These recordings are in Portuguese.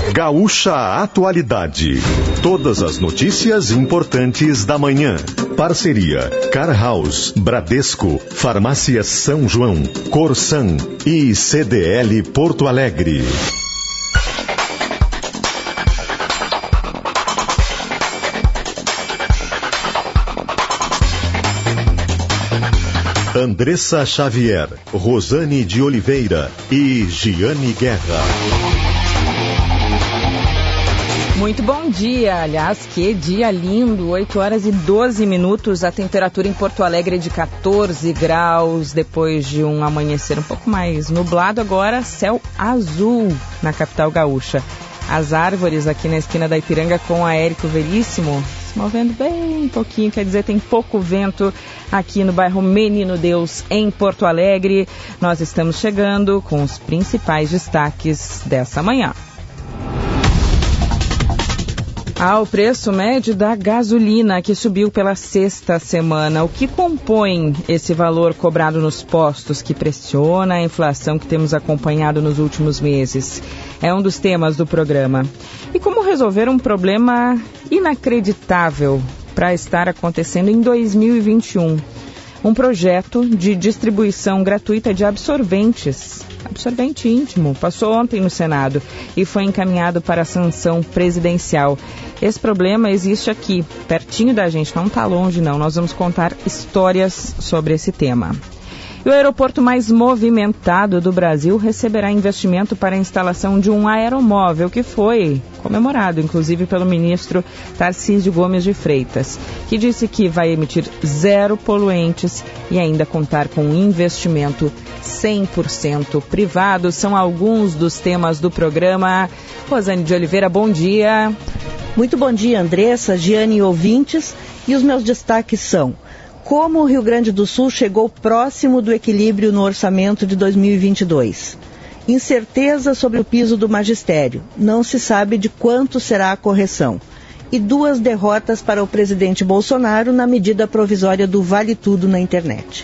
Gaúcha Atualidade. Todas as notícias importantes da manhã. Parceria Car House, Bradesco, Farmácia São João, Corsan e CDL Porto Alegre. Andressa Xavier, Rosane de Oliveira e Giane Guerra. Muito bom dia, aliás, que dia lindo, 8 horas e 12 minutos, a temperatura em Porto Alegre é de 14 graus, depois de um amanhecer um pouco mais nublado, agora céu azul na capital gaúcha. As árvores aqui na esquina da Ipiranga com a Érico Veríssimo se movendo bem pouquinho, quer dizer, tem pouco vento aqui no bairro Menino Deus, em Porto Alegre. Nós estamos chegando com os principais destaques dessa manhã. O preço médio da gasolina, que subiu pela sexta semana. O que compõe esse valor cobrado nos postos, que pressiona a inflação que temos acompanhado nos últimos meses? É um dos temas do programa. E como resolver um problema inacreditável para estar acontecendo em 2021? Um projeto de distribuição gratuita de absorventes. Absorvente íntimo, passou ontem no Senado e foi encaminhado para a sanção presidencial. Esse problema existe aqui, pertinho da gente, não está longe não. Nós vamos contar histórias sobre esse tema. E o aeroporto mais movimentado do Brasil receberá investimento para a instalação de um aeromóvel, que foi comemorado, inclusive, pelo ministro Tarcísio Gomes de Freitas, que disse que vai emitir 0 poluentes e ainda contar com um investimento 100% privado. São alguns dos temas do programa. Rosane de Oliveira, bom dia. Muito bom dia, Andressa, Giane e ouvintes. E os meus destaques são: como o Rio Grande do Sul chegou próximo do equilíbrio no orçamento de 2022. Incerteza sobre o piso do magistério. Não se sabe de quanto será a correção. E 2 derrotas para o presidente Bolsonaro na medida provisória do Vale Tudo na internet.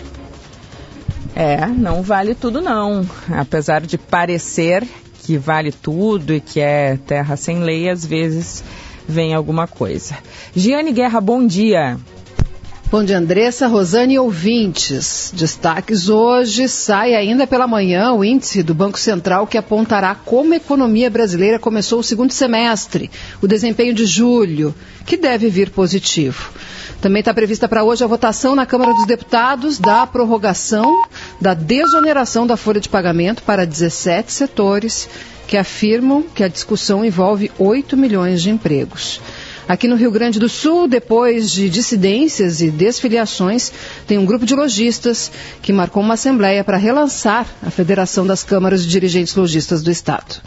Não vale tudo não. Apesar de parecer que vale tudo e que é terra sem lei, às vezes vem alguma coisa. Giane Guerra, bom dia. Bom dia, Andressa, Rosane e ouvintes. Destaques hoje: sai ainda pela manhã o índice do Banco Central que apontará como a economia brasileira começou o segundo semestre, o desempenho de julho, que deve vir positivo. Também está prevista para hoje a votação na Câmara dos Deputados da prorrogação da desoneração da folha de pagamento para 17 setores que afirmam que a discussão envolve 8 milhões de empregos. Aqui no Rio Grande do Sul, depois de dissidências e desfiliações, tem um grupo de lojistas que marcou uma assembleia para relançar a Federação das Câmaras de Dirigentes Lojistas do Estado.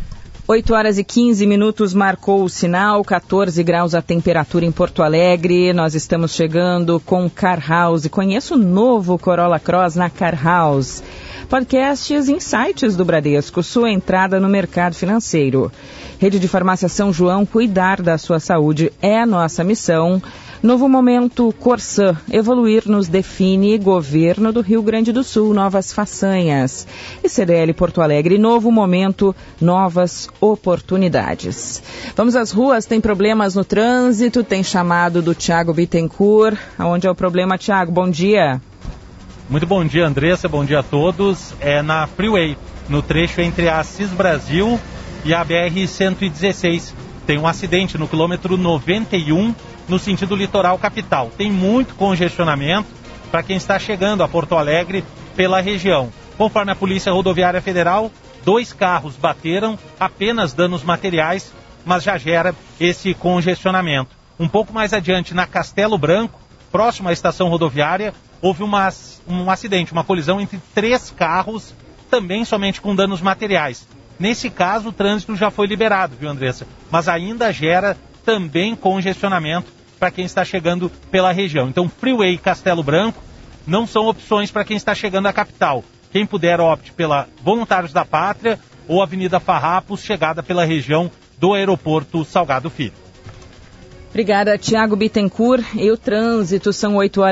8 horas e 15 minutos marcou o sinal, 14 graus a temperatura em Porto Alegre. Nós estamos chegando com Car House. Conheça o novo Corolla Cross na Car House. Podcasts Insights do Bradesco, sua entrada no mercado financeiro. Rede de Farmácia São João, cuidar da sua saúde é a nossa missão. Novo momento Corsan, evoluir nos define. Governo do Rio Grande do Sul, novas façanhas. E CDL Porto Alegre, novo momento, novas oportunidades. Vamos às ruas, tem problemas no trânsito, tem chamado do Tiago Bittencourt. Onde é o problema, Tiago? Bom dia. Muito bom dia, Andressa, bom dia a todos. É na Freeway, no trecho entre a Assis Brasil e a BR-116. Tem um acidente no quilômetro 91, no sentido litoral capital. Tem muito congestionamento para quem está chegando a Porto Alegre pela região. Conforme a Polícia Rodoviária Federal, 2 carros bateram, apenas danos materiais, mas já gera esse congestionamento. Um pouco mais adiante, na Castelo Branco, próximo à estação rodoviária, houve um acidente, uma colisão entre 3 carros, também somente com danos materiais. Nesse caso, o trânsito já foi liberado, viu, Andressa? Mas ainda gera também congestionamento para quem está chegando pela região. Então, Freeway e Castelo Branco não são opções para quem está chegando à capital. Quem puder, opte pela Voluntários da Pátria ou Avenida Farrapos, chegada pela região do Aeroporto Salgado Filho. Obrigada, Tiago Bittencourt. E o trânsito, são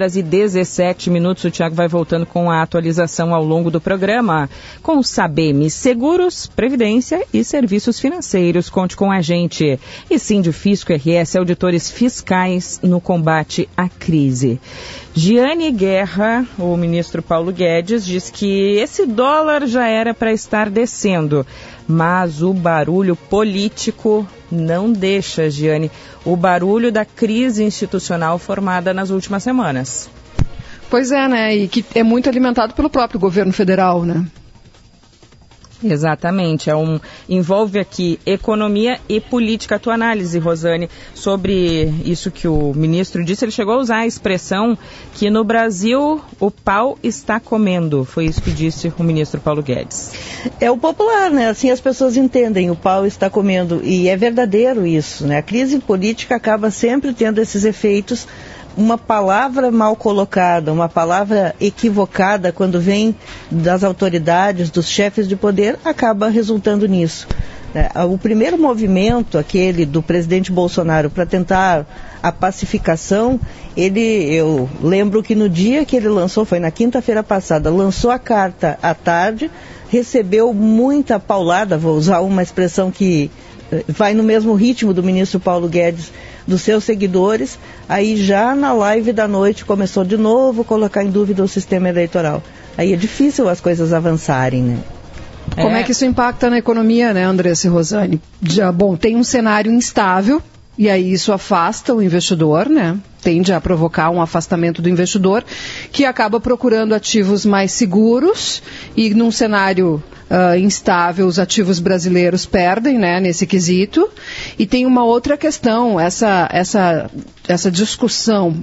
8h17. O Tiago vai voltando com a atualização ao longo do programa. Com Sabem Seguros, Previdência e Serviços Financeiros. Conte com a gente. E Sindifisco RS, auditores fiscais no combate à crise. Giane Guerra, o ministro Paulo Guedes, diz que esse dólar já era para estar descendo. Mas o barulho político não deixa, Giane, o barulho da crise institucional formada nas últimas semanas. Pois é, né? E que é muito alimentado pelo próprio governo federal, né? Exatamente, envolve aqui economia e política. A tua análise, Rosane, sobre isso que o ministro disse, ele chegou a usar a expressão que no Brasil o pau está comendo, foi isso que disse o ministro Paulo Guedes. É o popular, né? Assim as pessoas entendem, o pau está comendo, e é verdadeiro isso, né? A crise política acaba sempre tendo esses efeitos. Uma palavra mal colocada, uma palavra equivocada quando vem das autoridades, dos chefes de poder, acaba resultando nisso. O primeiro movimento, aquele do presidente Bolsonaro, para tentar a pacificação, eu lembro que no dia que ele lançou, foi na quinta-feira passada, lançou a carta à tarde, recebeu muita paulada, vou usar uma expressão que vai no mesmo ritmo do ministro Paulo Guedes, dos seus seguidores. Aí já na live da noite começou de novo a colocar em dúvida o sistema eleitoral. Aí é difícil as coisas avançarem, né? Como é que isso impacta na economia, né, Andressa e Rosane? Bom, tem um cenário instável, e aí isso afasta o investidor, né? Tende a provocar um afastamento do investidor, que acaba procurando ativos mais seguros, e num cenário instável, os ativos brasileiros perdem, né, nesse quesito. E tem uma outra questão, essa discussão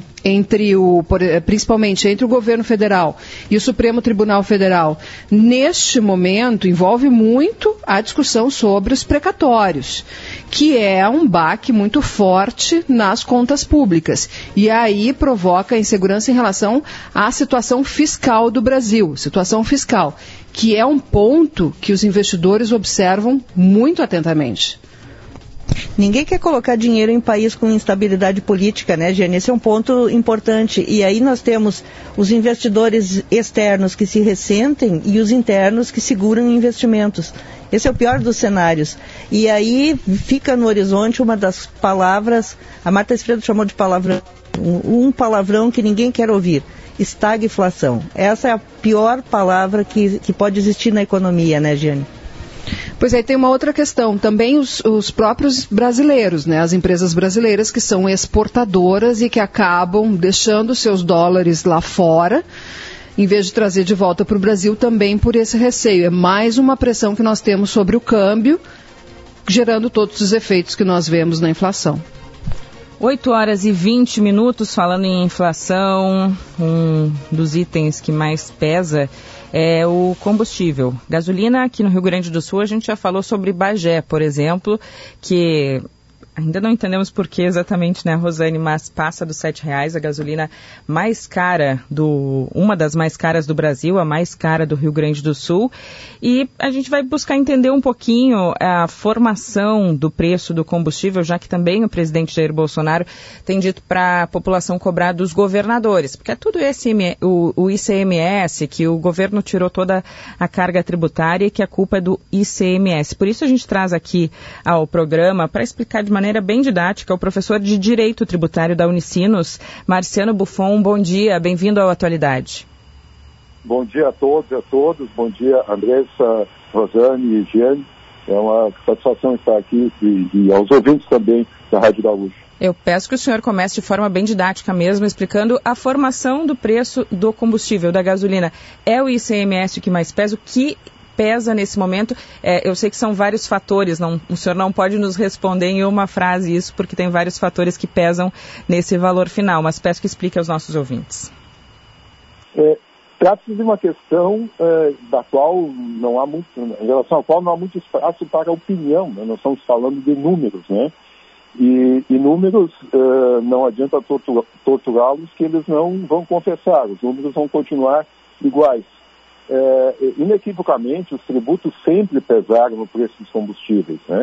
principalmente entre o governo federal e o Supremo Tribunal Federal, neste momento, envolve muito a discussão sobre os precatórios, que é um baque muito forte nas contas públicas. E aí provoca insegurança em relação à situação fiscal do Brasil, situação fiscal, que é um ponto que os investidores observam muito atentamente. Ninguém quer colocar dinheiro em país com instabilidade política, né, Giane? Esse é um ponto importante. E aí nós temos os investidores externos que se ressentem e os internos que seguram investimentos. Esse é o pior dos cenários. E aí fica no horizonte uma das palavras, a Marta Esfredo chamou de palavrão, um palavrão que ninguém quer ouvir: estagflação. Essa é a pior palavra que pode existir na economia, né, Giane? Pois é, tem uma outra questão, também os próprios brasileiros, né, as empresas brasileiras que são exportadoras e que acabam deixando seus dólares lá fora, em vez de trazer de volta para o Brasil, também por esse receio. É mais uma pressão que nós temos sobre o câmbio, gerando todos os efeitos que nós vemos na inflação. 8h20, falando em inflação, um dos itens que mais pesa é o combustível. Gasolina, aqui no Rio Grande do Sul, a gente já falou sobre Bagé, por exemplo, que ainda não entendemos por que exatamente, né, Rosane, mas passa dos R$7 a gasolina mais cara, uma das mais caras do Brasil, a mais cara do Rio Grande do Sul. E a gente vai buscar entender um pouquinho a formação do preço do combustível, já que também o presidente Jair Bolsonaro tem dito para a população cobrar dos governadores, porque é tudo o ICMS, que o governo tirou toda a carga tributária e que a culpa é do ICMS. Por isso a gente traz aqui ao programa, para explicar de maneira bem didática, o professor de Direito Tributário da Unicinos, Marciano Buffon. Bom dia, bem-vindo ao Atualidade. Bom dia a todos e a todas. Bom dia, Andressa, Rosane e Giane. É uma satisfação estar aqui e aos ouvintes também da Rádio Gaúcha. Eu peço que o senhor comece de forma bem didática mesmo, explicando a formação do preço do combustível, da gasolina. É o ICMS o que mais pesa? O que pesa nesse momento? Eu sei que são vários fatores, o senhor não pode nos responder em uma frase isso, porque tem vários fatores que pesam nesse valor final, mas peço que explique aos nossos ouvintes. Trata-se de uma questão da qual não há muito, em relação à qual não há muito espaço para opinião, né? Nós estamos falando de números, né? E números, não adianta torturá-los, que eles não vão confessar, os números vão continuar iguais. Inequivocamente, os tributos sempre pesaram no preço dos combustíveis, né?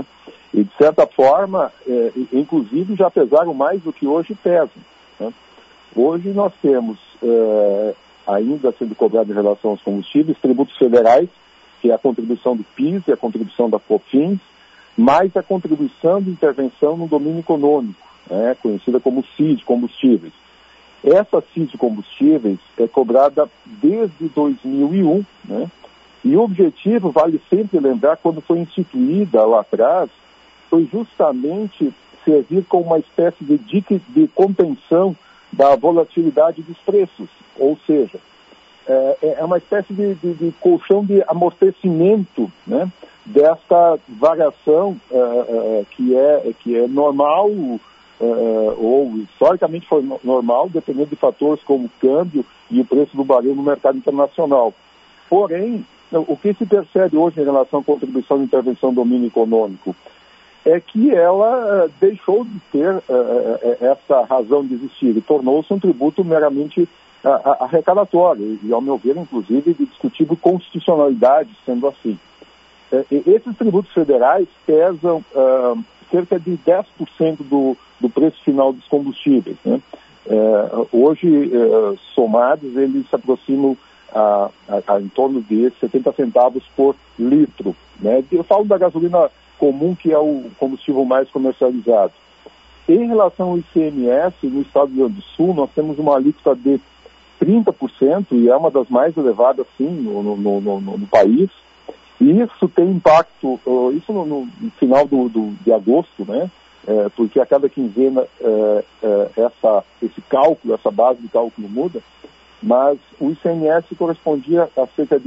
E, de certa forma, inclusive, já pesaram mais do que hoje pesam, né? Hoje nós temos, ainda sendo cobrado em relação aos combustíveis, tributos federais, que é a contribuição do PIS e a contribuição da COFINS, mais a contribuição de intervenção no domínio econômico, né, conhecida como CID Combustíveis. Essa CID Combustíveis é cobrada desde 2001, né, e o objetivo, vale sempre lembrar, quando foi instituída lá atrás, foi justamente servir como uma espécie de dica de contenção da volatilidade dos preços, ou seja, é uma espécie de colchão de amortecimento, né, desta variação que é normal ou historicamente foi normal, dependendo de fatores como o câmbio e o preço do barril no mercado internacional. Porém, o que se percebe hoje em relação à contribuição de intervenção do domínio econômico é que ela deixou de ter essa razão de existir e tornou-se um tributo meramente arrecadatório e, ao meu ver, inclusive, de discutível constitucionalidade, sendo assim. Esses tributos federais pesam cerca de 10% do preço final dos combustíveis, né? Hoje, somados, eles se aproximam em torno de 70 centavos por litro, né? Eu falo da gasolina comum, que é o combustível mais comercializado. Em relação ao ICMS, no estado do Rio Grande do Sul, nós temos uma alíquota de 30%, e é uma das mais elevadas, sim, no país. E isso tem impacto, isso no final de agosto, né? Porque a cada quinzena esse cálculo, essa base de cálculo muda, mas o ICMS correspondia a cerca de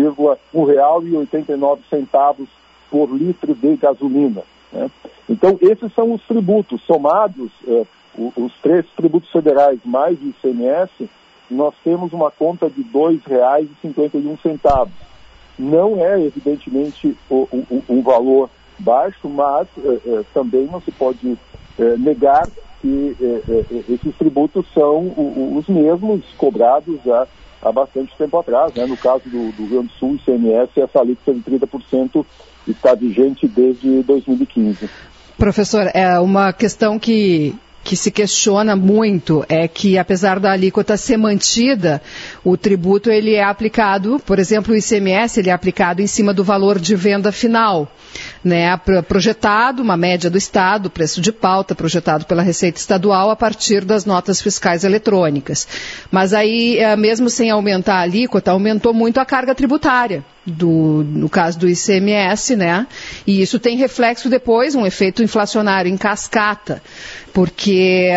R$1,89 por litro de gasolina, né? Então, esses são os tributos somados, os 3 tributos federais mais o ICMS, nós temos uma conta de R$2,51. Não é, evidentemente, um valor baixo, mas também não se pode negar que esses tributos são os mesmos cobrados há bastante tempo atrás, né? No caso do Rio Grande do Sul, o ICMS, essa alíquota de 30% está vigente desde 2015. Professor, é uma questão que se questiona muito é que, apesar da alíquota ser mantida, o tributo ele é aplicado, por exemplo, o ICMS, ele é aplicado em cima do valor de venda final, né, projetado, uma média do Estado, preço de pauta projetado pela Receita Estadual a partir das notas fiscais eletrônicas. Mas aí, mesmo sem aumentar a alíquota, aumentou muito a carga tributária. No caso do ICMS, né? E isso tem reflexo depois, um efeito inflacionário em cascata, porque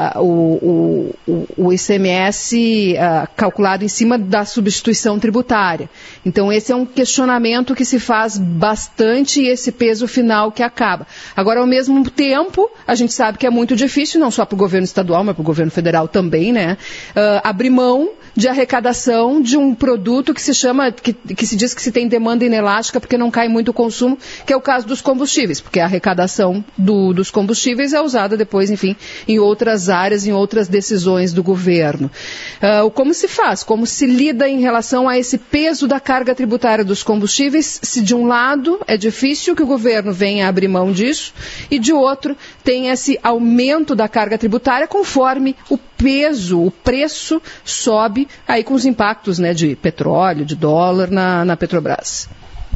o ICMS calculado em cima da substituição tributária. Então, esse é um questionamento que se faz bastante e esse peso final que acaba. Agora, ao mesmo tempo, a gente sabe que é muito difícil, não só para o governo estadual, mas para o governo federal também, né? Abrir mão de arrecadação de um produto que se chama, que se diz que se tem demanda inelástica porque não cai muito o consumo, que é o caso dos combustíveis, porque a arrecadação dos combustíveis é usada depois, enfim, em outras áreas, em outras decisões do governo. Como se faz? Como se lida em relação a esse peso da carga tributária dos combustíveis, se de um lado é difícil que o governo venha abrir mão disso, e de outro tem esse aumento da carga tributária conforme o peso, o preço sobe aí com os impactos, né, de petróleo, de dólar na Petrobras.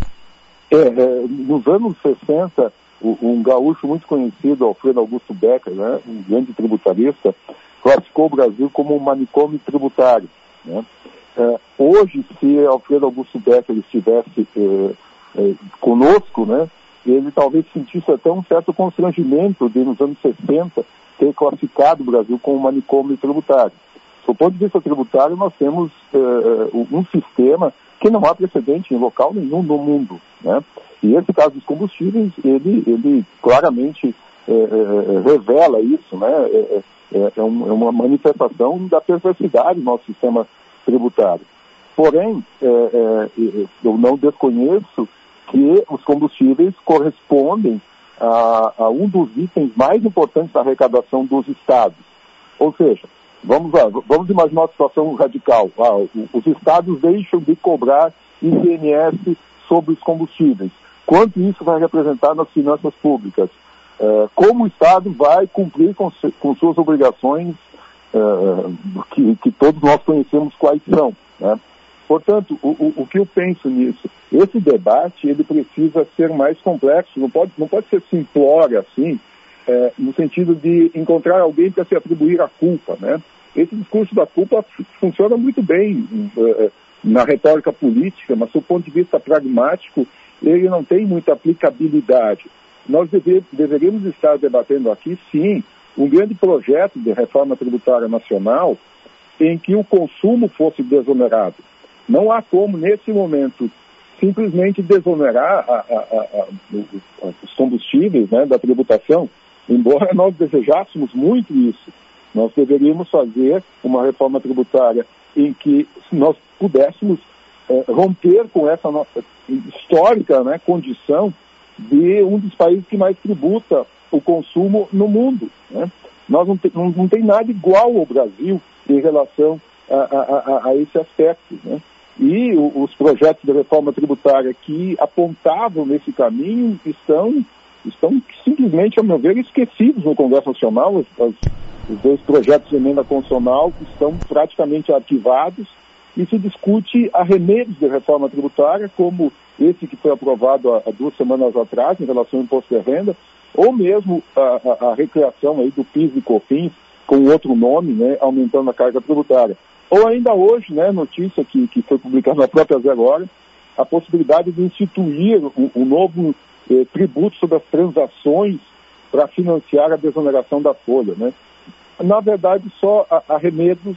Nos anos 60, um gaúcho muito conhecido, Alfredo Augusto Becker, né, um grande tributarista, classificou o Brasil como um manicômio tributário, né? Hoje, se Alfredo Augusto Becker estivesse conosco, né, ele talvez sentisse até um certo constrangimento de, nos anos 60, ter classificado o Brasil como um manicômio tributário. Do ponto de vista tributário, nós temos um sistema que não há precedente em local nenhum no mundo, né? E esse caso dos combustíveis, ele claramente revela isso, né? É uma manifestação da perversidade do nosso sistema tributário. Porém, eu não desconheço que os combustíveis correspondem a um dos itens mais importantes da arrecadação dos estados. Ou seja, vamos imaginar uma situação radical. Os estados deixam de cobrar ICMS sobre os combustíveis. quanto isso vai representar nas finanças públicas, como o Estado vai cumprir com suas obrigações, que todos nós conhecemos quais são, né? Portanto, o que eu penso nisso, esse debate ele precisa ser mais complexo, não pode ser simplório assim, no sentido de encontrar alguém para se atribuir a culpa, né? Esse discurso da culpa funciona muito bem na retórica política, mas do ponto de vista pragmático, ele não tem muita aplicabilidade. Nós deveríamos estar debatendo aqui, sim, um grande projeto de reforma tributária nacional em que o consumo fosse desonerado. Não há como, nesse momento, simplesmente desonerar os combustíveis, né, da tributação, embora nós desejássemos muito isso. Nós deveríamos fazer uma reforma tributária em que nós pudéssemos romper com essa nossa histórica, né, condição de um dos países que mais tributa o consumo no mundo, né? Nós não tem nada igual ao Brasil em relação a esse aspecto, né? E os projetos de reforma tributária que apontavam nesse caminho estão simplesmente, a meu ver, esquecidos no Congresso Nacional. Os dois projetos de emenda constitucional estão praticamente arquivados e se discute arremedos de reforma tributária, como esse que foi aprovado há 2 semanas atrás, em relação ao imposto de renda, ou mesmo a recriação aí do PIS e COFINS, com outro nome, né, aumentando a carga tributária. Ou ainda hoje, né, notícia que foi publicada na própria Zero Hora, a possibilidade de instituir um novo tributo sobre as transações para financiar a desoneração da folha, né? Na verdade, só arremedos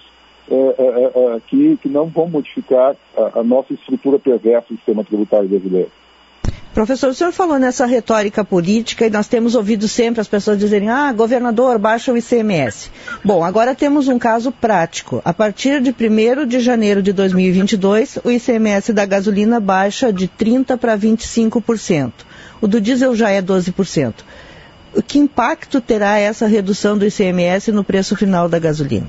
que não vão modificar a nossa estrutura perversa do sistema tributário brasileiro. Professor, o senhor falou nessa retórica política e nós temos ouvido sempre as pessoas dizerem: governador, baixa o ICMS. Bom, agora temos um caso prático. A partir de 1º de janeiro de 2022, o ICMS da gasolina baixa de 30% para 25%. O do diesel já é 12%. Que impacto terá essa redução do ICMS no preço final da gasolina?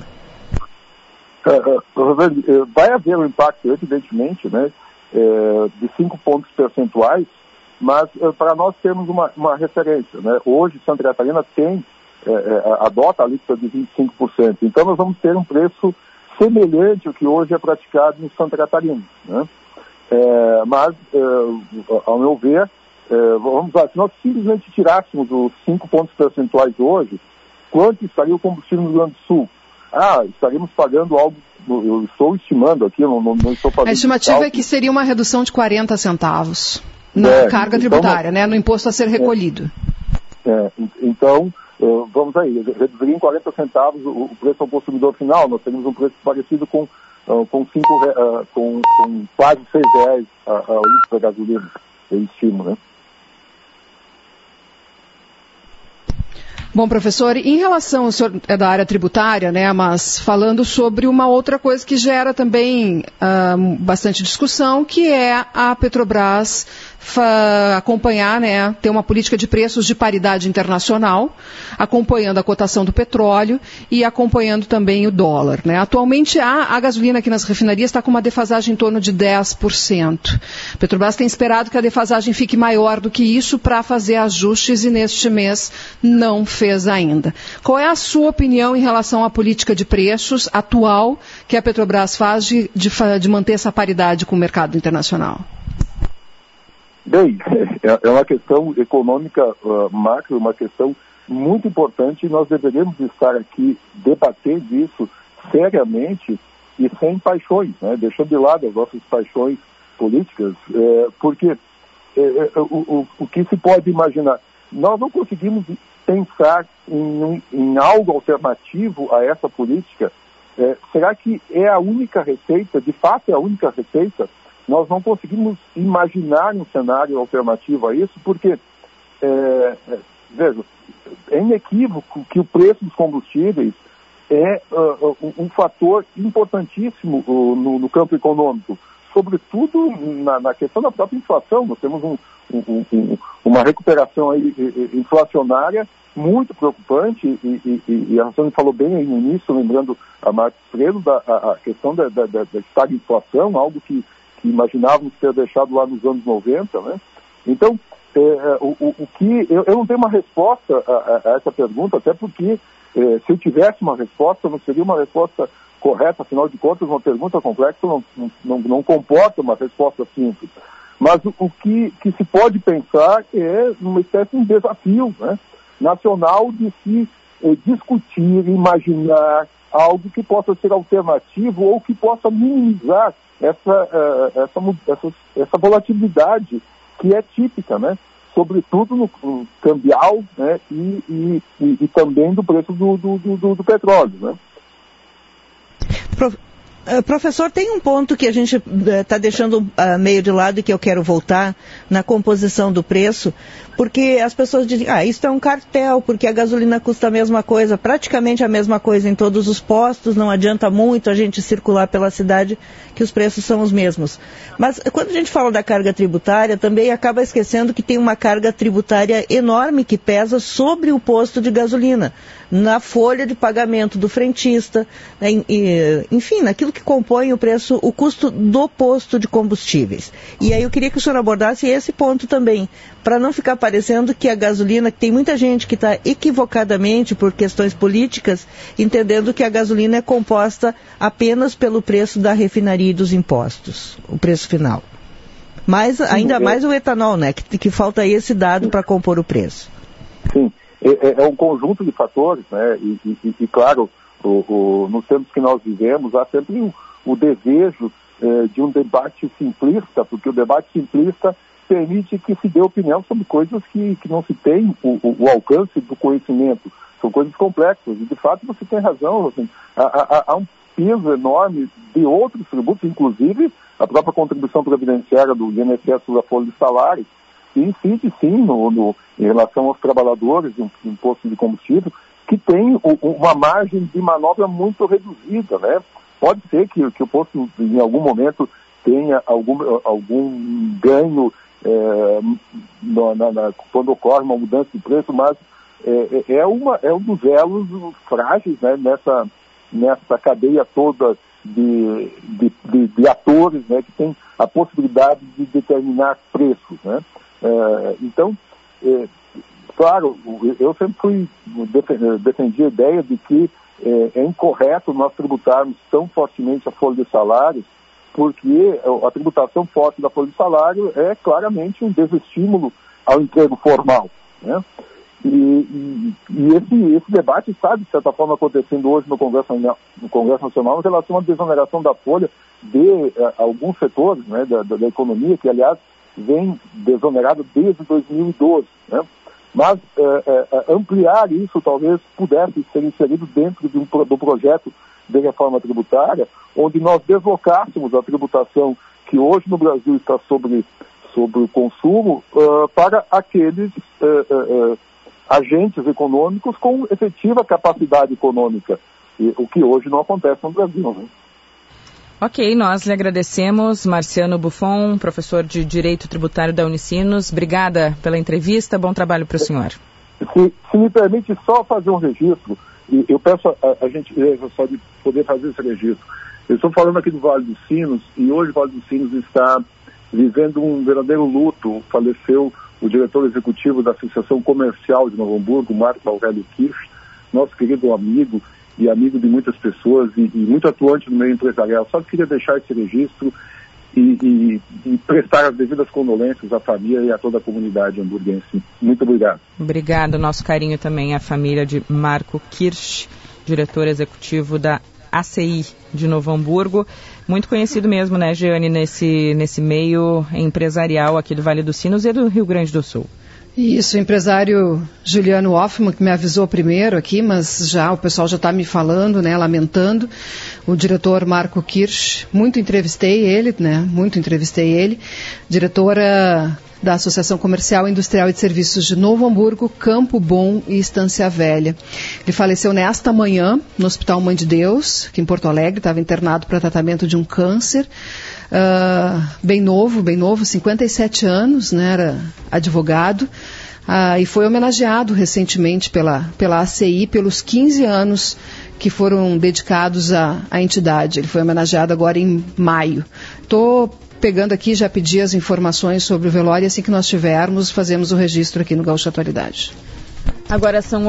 Vai haver um impacto, evidentemente, né, de 5 pontos percentuais, mas para nós termos uma referência, né? Hoje Santa Catarina adota a alíquota de 25%, então nós vamos ter um preço semelhante ao que hoje é praticado em Santa Catarina, né? Mas, ao meu ver, vamos lá, se nós simplesmente tirássemos os 5 pontos percentuais hoje, quanto estaria o combustível no Rio Grande do Sul? Estaríamos pagando algo, eu estou estimando aqui, não estou fazendo... A estimativa é que seria uma redução de 40 centavos na carga tributária, né, no imposto a ser recolhido. Então, vamos aí, reduziria em 40 centavos o preço ao consumidor final. Nós teríamos um preço parecido com quase R$6 ao litro da gasolina, eu estimo, né? Bom, professor, em relação, o senhor é da área tributária, né, mas falando sobre uma outra coisa que gera também bastante discussão, que é a Petrobras acompanhar, né, ter uma política de preços de paridade internacional, acompanhando a cotação do petróleo e acompanhando também o dólar, né. Atualmente a gasolina aqui nas refinarias está com uma defasagem em torno de 10%. A Petrobras tem esperado que a defasagem fique maior do que isso para fazer ajustes e neste mês não fez ainda. Qual é a sua opinião em relação à política de preços atual que a Petrobras faz de manter essa paridade com o mercado internacional? Bem, é uma questão econômica macro, uma questão muito importante, e nós deveríamos estar aqui debatendo isso seriamente e sem paixões, né? Deixando de lado as nossas paixões políticas, porque o que se pode imaginar, nós não conseguimos pensar em algo alternativo a essa política. Será que é a única receita? De fato é a única receita? Nós não conseguimos imaginar um cenário alternativo a isso, porque, veja, é inequívoco que o preço dos combustíveis é um fator importantíssimo no campo econômico, sobretudo na questão da própria inflação. Nós temos uma recuperação aí inflacionária muito preocupante, e a Rosane falou bem aí no início, lembrando a Marcos Freire, a questão da estagflação, algo que imaginávamos ter deixado lá nos anos 90, né? Então, eu não tenho uma resposta a essa pergunta, até porque se eu tivesse uma resposta, não seria uma resposta correta, afinal de contas, uma pergunta complexa não comporta uma resposta simples. Mas o que se pode pensar é uma espécie de desafio, né, nacional de se discutir, imaginar algo que possa ser alternativo ou que possa minimizar essa volatilidade que é típica, né, sobretudo no cambial, né, e também do preço do petróleo, né. Professor, tem um ponto que a gente está deixando meio de lado e que eu quero voltar na composição do preço, porque as pessoas dizem, isso é um cartel, porque a gasolina custa a mesma coisa, praticamente a mesma coisa em todos os postos, não adianta muito a gente circular pela cidade que os preços são os mesmos. Mas quando a gente fala da carga tributária, também acaba esquecendo que tem uma carga tributária enorme que pesa sobre o posto de gasolina, na folha de pagamento do frentista, né, enfim, naquilo que compõe o preço, o custo do posto de combustíveis. E aí eu queria que o senhor abordasse esse ponto também, para não ficar parecendo que a gasolina, que tem muita gente que está equivocadamente por questões políticas, entendendo que a gasolina é composta apenas pelo preço da refinaria e dos impostos, o preço final. Mas ainda mais o etanol, né, que falta esse dado para compor o preço. Sim, é um conjunto de fatores, né, e claro, nos tempos que nós vivemos, há sempre o desejo de um debate simplista, porque o debate simplista permite que se dê opinião sobre coisas que não se tem o alcance do conhecimento. São coisas complexas. E, de fato, você tem razão. Assim, há um peso enorme de outros tributos, inclusive a própria contribuição previdenciária do INSS sobre a folha de salário, que incide, sim, em relação aos trabalhadores do imposto de combustível, que tem uma margem de manobra muito reduzida, né? Pode ser que o posto, em algum momento, tenha algum ganho quando ocorre uma mudança de preço, mas é um dos elos frágeis, né, nessa cadeia toda de atores, né, que tem a possibilidade de determinar preços, né. Então, claro, eu sempre defendi a ideia de que é incorreto nós tributarmos tão fortemente a folha de salários, porque a tributação forte da folha de salário é claramente um desestímulo ao emprego formal, né? E esse debate está, de certa forma, acontecendo hoje no Congresso Nacional em relação à desoneração da folha de alguns setores, né, da economia, que, aliás, vem desonerado desde 2012, né? Mas ampliar isso talvez pudesse ser inserido dentro do projeto de reforma tributária, onde nós deslocássemos a tributação que hoje no Brasil está sobre o consumo para aqueles agentes econômicos com efetiva capacidade econômica, o que hoje não acontece no Brasil, né? Ok, nós lhe agradecemos, Marciano Buffon, professor de Direito Tributário da Unicinos. Obrigada pela entrevista, bom trabalho para o senhor. Se me permite só fazer um registro, eu peço a gentileza só de poder fazer esse registro. Eu estou falando aqui do Vale dos Sinos, e hoje o Vale dos Sinos está vivendo um verdadeiro luto. Faleceu o diretor executivo da Associação Comercial de Novo Hamburgo, Marco Aurélio Kirsch, nosso querido amigo e amigo de muitas pessoas e muito atuante no meio empresarial. Só queria deixar esse registro e prestar as devidas condolências à família e a toda a comunidade hamburguense. Muito obrigado. Obrigado. Nosso carinho também à família de Marco Kirsch, diretor executivo da ACI de Novo Hamburgo. Muito conhecido mesmo, né, Jeane, nesse meio empresarial aqui do Vale dos Sinos e do Rio Grande do Sul. Isso, o empresário Juliano Hoffmann, que me avisou primeiro aqui, mas o pessoal já está me falando, né, lamentando. O diretor Marco Kirsch, muito entrevistei ele, diretora da Associação Comercial, Industrial e de Serviços de Novo Hamburgo, Campo Bom e Estância Velha. Ele faleceu nesta manhã no Hospital Mãe de Deus, aqui em Porto Alegre, estava internado para tratamento de um câncer. Bem novo, 57 anos, né, era advogado, e foi homenageado recentemente pela ACI pelos 15 anos que foram dedicados à entidade. Ele foi homenageado agora em maio. Estou pegando aqui, já pedi as informações sobre o velório, e assim que nós tivermos, fazemos o registro aqui no Gaúcha Atualidade. Agora são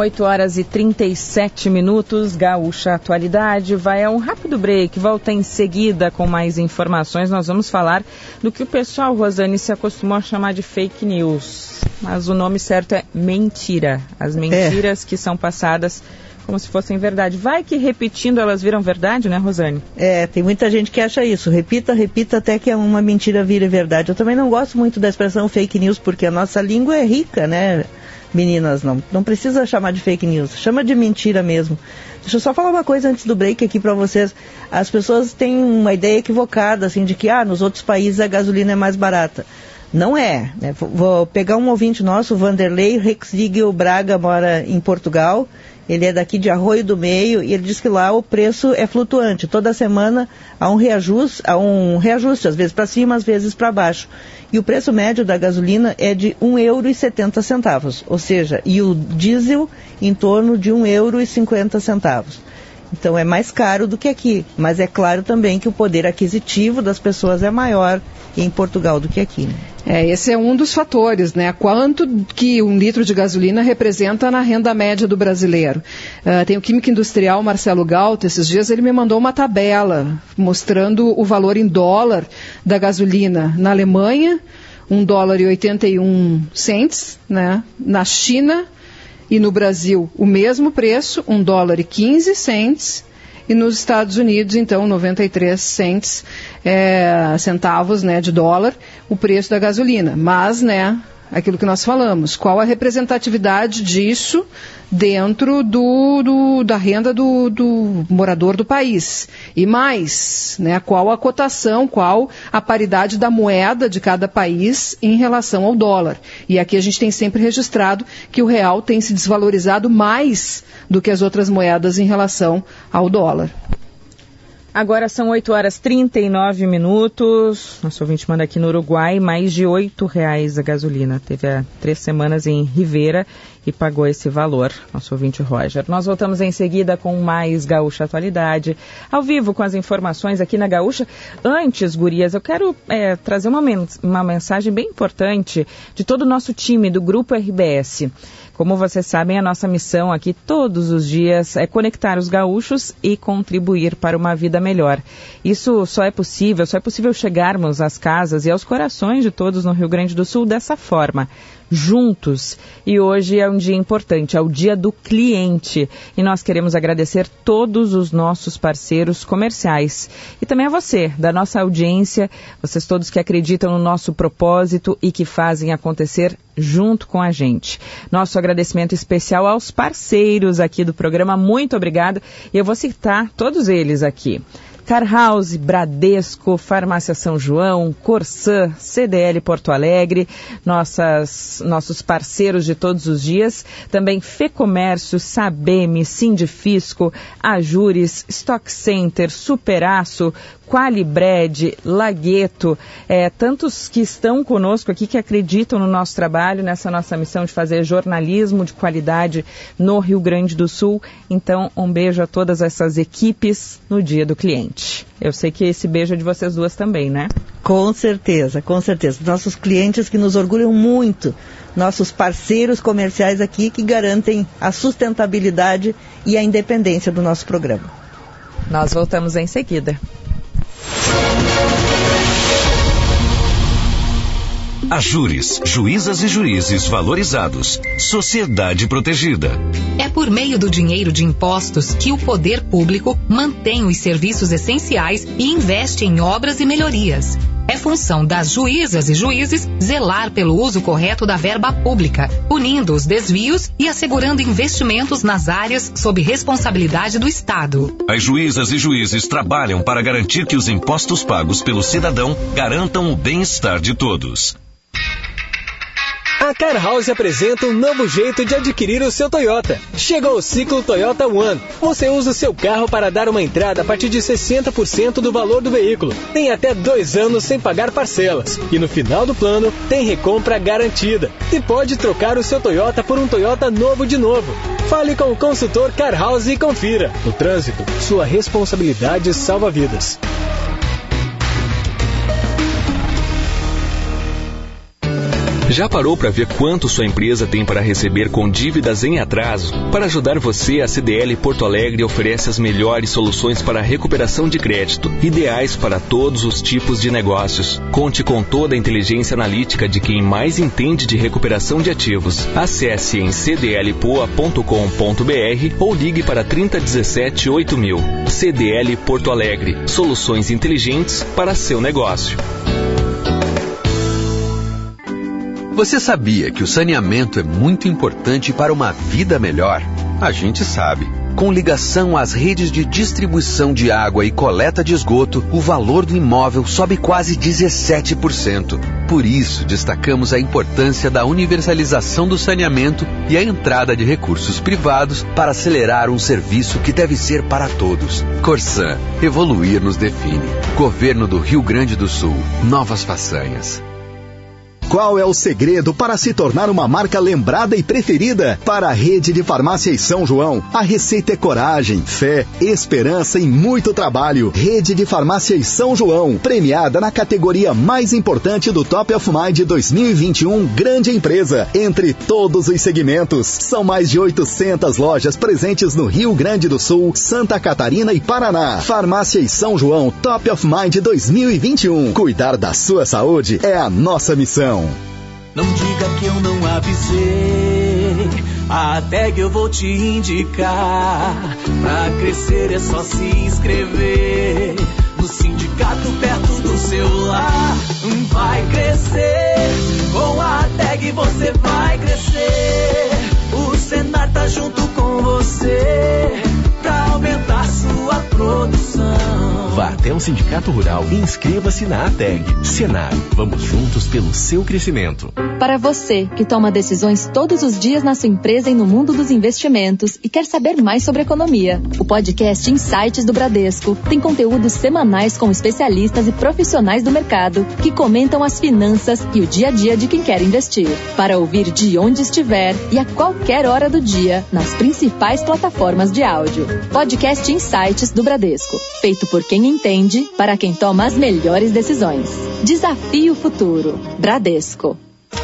8h37, Gaúcha Atualidade vai a um rápido break, volta em seguida com mais informações. Nós vamos falar do que o pessoal, Rosane, se acostumou a chamar de fake news, mas o nome certo é mentira, as mentiras que são passadas como se fossem verdade. Vai que repetindo elas viram verdade, né, Rosane? Tem muita gente que acha isso, repita até que uma mentira vire verdade. Eu também não gosto muito da expressão fake news, porque a nossa língua é rica, né? Meninas, não precisa chamar de fake news, chama de mentira mesmo. Deixa eu só falar uma coisa antes do break aqui para vocês. As pessoas têm uma ideia equivocada, assim, de que nos outros países a gasolina é mais barata. Não é, né? Vou pegar um ouvinte nosso, o Vanderlei Rexigel Braga, mora em Portugal. Ele é daqui de Arroio do Meio e ele diz que lá o preço é flutuante. Toda semana há um reajuste, às vezes para cima, às vezes para baixo. E o preço médio da gasolina é de €1,70, ou seja, e o diesel em torno de €1,50. Então é mais caro do que aqui, mas é claro também que o poder aquisitivo das pessoas é maior em Portugal do que aqui. Esse é um dos fatores, né? Quanto que um litro de gasolina representa na renda média do brasileiro. Tem o químico industrial Marcelo Galto, esses dias ele me mandou uma tabela mostrando o valor em dólar da gasolina na Alemanha, $1,81, né? Na China e no Brasil o mesmo preço, $1,15, e nos Estados Unidos, então, 93 centavos, né, de dólar, o preço da gasolina. Mas, né, aquilo que nós falamos, qual a representatividade disso dentro da renda do morador do país? E mais, né, qual a cotação, qual a paridade da moeda de cada país em relação ao dólar? E aqui a gente tem sempre registrado que o real tem se desvalorizado mais do que as outras moedas em relação ao dólar. Agora são 8h39. Nosso ouvinte manda aqui no Uruguai, mais de R$8 a gasolina. Teve há 3 semanas em Rivera e pagou esse valor. Nosso ouvinte Roger. Nós voltamos em seguida com mais Gaúcha Atualidade, ao vivo com as informações aqui na Gaúcha. Antes, gurias, eu quero trazer uma mensagem bem importante de todo o nosso time do Grupo RBS. Como vocês sabem, a nossa missão aqui todos os dias é conectar os gaúchos e contribuir para uma vida melhor. Isso só é possível chegarmos às casas e aos corações de todos no Rio Grande do Sul dessa forma, juntos. E hoje é um dia importante, é o Dia do Cliente. E nós queremos agradecer todos os nossos parceiros comerciais. E também a você, da nossa audiência, vocês todos que acreditam no nosso propósito e que fazem acontecer junto com a gente. Nosso agradecimento especial aos parceiros aqui do programa, muito obrigado. E eu vou citar todos eles aqui. Car House, Bradesco, Farmácia São João, Corsã, CDL Porto Alegre, nossos parceiros de todos os dias, também Fecomércio, Sabem, Sindifisco, Ajures, Stock Center, Superaço, Qualibred, Lagueto, tantos que estão conosco aqui, que acreditam no nosso trabalho, nessa nossa missão de fazer jornalismo de qualidade no Rio Grande do Sul. Então, um beijo a todas essas equipes no Dia do Cliente. Eu sei que esse beijo é de vocês duas também, né? Com certeza, com certeza. Nossos clientes que nos orgulham muito, nossos parceiros comerciais aqui que garantem a sustentabilidade e a independência do nosso programa. Nós voltamos em seguida. Ajures, juízas e juízes valorizados. Sociedade protegida. É por meio do dinheiro de impostos que o poder público mantém os serviços essenciais e investe em obras e melhorias. É função das juízas e juízes zelar pelo uso correto da verba pública, punindo os desvios e assegurando investimentos nas áreas sob responsabilidade do Estado. As juízas e juízes trabalham para garantir que os impostos pagos pelo cidadão garantam o bem-estar de todos. A Car House apresenta um novo jeito de adquirir o seu Toyota. Chegou o ciclo Toyota One. Você usa o seu carro para dar uma entrada a partir de 60% do valor do veículo. Tem até 2 anos sem pagar parcelas. E no final do plano, tem recompra garantida. E pode trocar o seu Toyota por um Toyota novo de novo. Fale com o consultor Car House e confira. No trânsito, sua responsabilidade salva vidas. Já parou para ver quanto sua empresa tem para receber com dívidas em atraso? Para ajudar você, a CDL Porto Alegre oferece as melhores soluções para a recuperação de crédito, ideais para todos os tipos de negócios. Conte com toda a inteligência analítica de quem mais entende de recuperação de ativos. Acesse em cdlpoa.com.br ou ligue para 3017 8000. CDL Porto Alegre. Soluções inteligentes para seu negócio. Você sabia que o saneamento é muito importante para uma vida melhor? A gente sabe. Com ligação às redes de distribuição de água e coleta de esgoto, o valor do imóvel sobe quase 17%. Por isso, destacamos a importância da universalização do saneamento e a entrada de recursos privados para acelerar um serviço que deve ser para todos. Corsan, evoluir nos define. Governo do Rio Grande do Sul, novas façanhas. Qual é o segredo para se tornar uma marca lembrada e preferida? Para a rede de farmácias São João, a receita é coragem, fé, esperança e muito trabalho. Rede de farmácias São João, premiada na categoria mais importante do Top of Mind 2021 Grande Empresa, entre todos os segmentos. São mais de 800 lojas presentes no Rio Grande do Sul, Santa Catarina e Paraná. Farmácias São João Top of Mind 2021. Cuidar da sua saúde é a nossa missão. Não diga que eu não avisei, a tag eu vou te indicar. Pra crescer é só se inscrever no sindicato perto do seu lar. Vai crescer, com a tag você vai crescer. O Senar tá junto com você pra aumentar sua produção. Vá até um sindicato rural e inscreva-se na ATEG. Senar, vamos juntos pelo seu crescimento. Para você que toma decisões todos os dias na sua empresa e no mundo dos investimentos e quer saber mais sobre economia, o podcast Insights do Bradesco tem conteúdos semanais com especialistas e profissionais do mercado que comentam as finanças e o dia a dia de quem quer investir. Para ouvir de onde estiver e a qualquer hora do dia nas principais plataformas de áudio. Podcast Insights do Bradesco, feito por quem entende, para quem toma as melhores decisões. Desafie o futuro. Bradesco.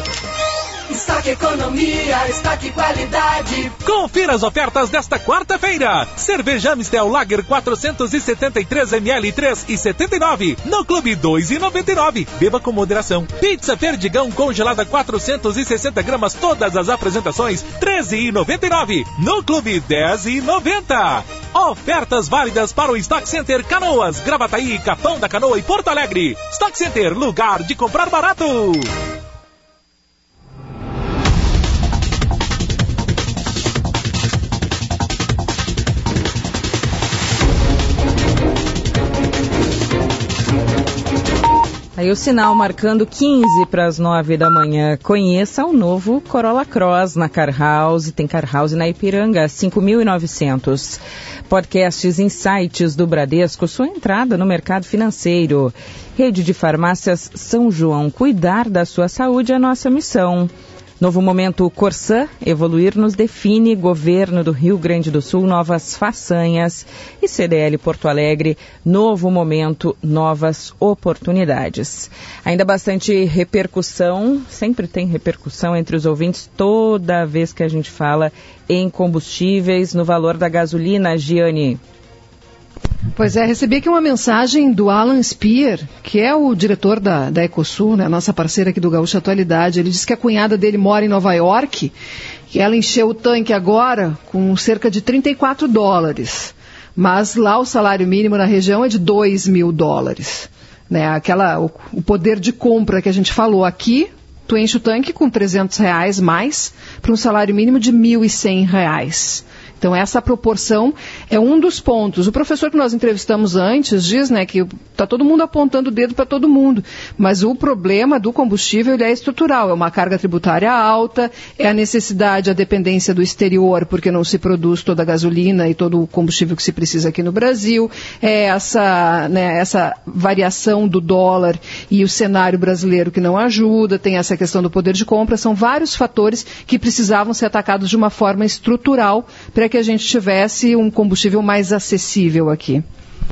Estoque Economia, estoque qualidade. Confira as ofertas desta quarta-feira. Cerveja Amstel Lager 473 ml 3,79. No Clube 2,99. Beba com moderação. Pizza Perdigão congelada 460 gramas, todas as apresentações 13,99. No Clube 10,90. Ofertas válidas para o Stock Center Canoas, Gravataí, Capão da Canoa e Porto Alegre. Stock Center, lugar de comprar barato. Aí o sinal marcando 15 para as 9 da manhã. Conheça o novo Corolla Cross na Car House. Tem Car House na Ipiranga, 5.900. Podcasts Insights do Bradesco, sua entrada no mercado financeiro. Rede de farmácias São João. Cuidar da sua saúde é a nossa missão. Novo momento Corsan, evoluir nos define. Governo do Rio Grande do Sul, novas façanhas. E CDL Porto Alegre, novo momento, novas oportunidades. Ainda bastante repercussão, sempre tem repercussão entre os ouvintes toda vez que a gente fala em combustíveis, no valor da gasolina, Giane. Pois é, recebi aqui uma mensagem do Alan Spear, que é o diretor da Ecosul, né, nossa parceira aqui do Gaúcha Atualidade. Ele disse que a cunhada dele mora em Nova York, que ela encheu o tanque agora com cerca de $34. Mas lá o salário mínimo na região é de $2.000. Né, o poder de compra que a gente falou aqui, tu enche o tanque com R$300 mais para um salário mínimo de R$1.100. Então, essa proporção é um dos pontos. O professor que nós entrevistamos antes diz, né, que está todo mundo apontando o dedo para todo mundo, mas o problema do combustível ele é estrutural, é uma carga tributária alta, é a necessidade, a dependência do exterior, porque não se produz toda a gasolina e todo o combustível que se precisa aqui no Brasil, é essa variação do dólar e o cenário brasileiro que não ajuda, tem essa questão do poder de compra, são vários fatores que precisavam ser atacados de uma forma estrutural para que a gente tivesse um combustível mais acessível aqui.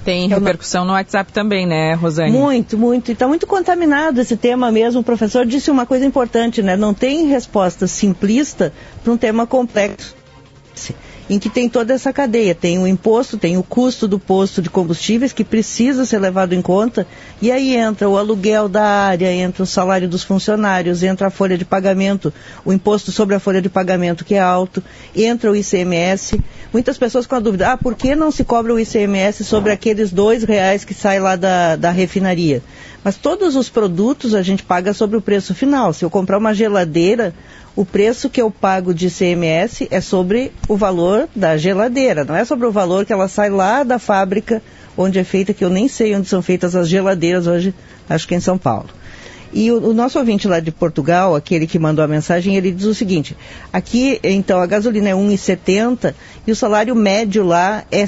Tem repercussão no WhatsApp também, né, Rosane? Muito, muito. E está muito contaminado esse tema mesmo. O professor disse uma coisa importante, né? Não tem resposta simplista para um tema complexo, em que tem toda essa cadeia. Tem o imposto, tem o custo do posto de combustíveis que precisa ser levado em conta, e aí entra o aluguel da área, entra o salário dos funcionários, entra a folha de pagamento, o imposto sobre a folha de pagamento que é alto, entra o ICMS. Muitas pessoas com a dúvida, por que não se cobra o ICMS sobre aqueles R$2 que sai lá da refinaria? Mas todos os produtos a gente paga sobre o preço final. Se eu comprar uma geladeira, o preço que eu pago de ICMS é sobre o valor da geladeira, não é sobre o valor que ela sai lá da fábrica onde é feita, que eu nem sei onde são feitas as geladeiras hoje, acho que é em São Paulo. E o nosso ouvinte lá de Portugal, aquele que mandou a mensagem, ele diz o seguinte: aqui, então, a gasolina é 1,70 e o salário médio lá é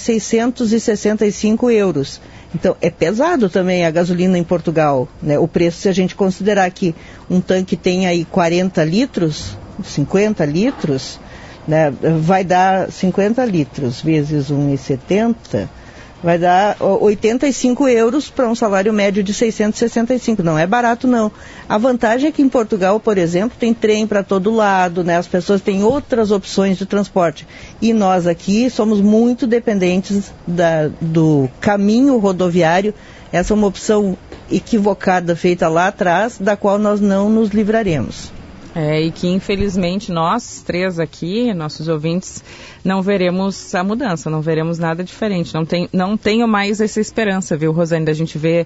665 euros. Então, é pesado também a gasolina em Portugal, né? O preço, se a gente considerar que um tanque tem aí 40 litros, 50 litros, né? Vai dar 50 litros vezes 1,70, vai dar 85 euros para um salário médio de 665. Não é barato, não. A vantagem é que em Portugal, por exemplo, tem trem para todo lado, né? As pessoas têm outras opções de transporte. E nós aqui somos muito dependentes do caminho rodoviário. Essa é uma opção equivocada feita lá atrás, da qual nós não nos livraremos. E que infelizmente nós três aqui, nossos ouvintes, não veremos a mudança, não veremos nada diferente. Não tenho mais essa esperança, viu, Rosane, da gente ver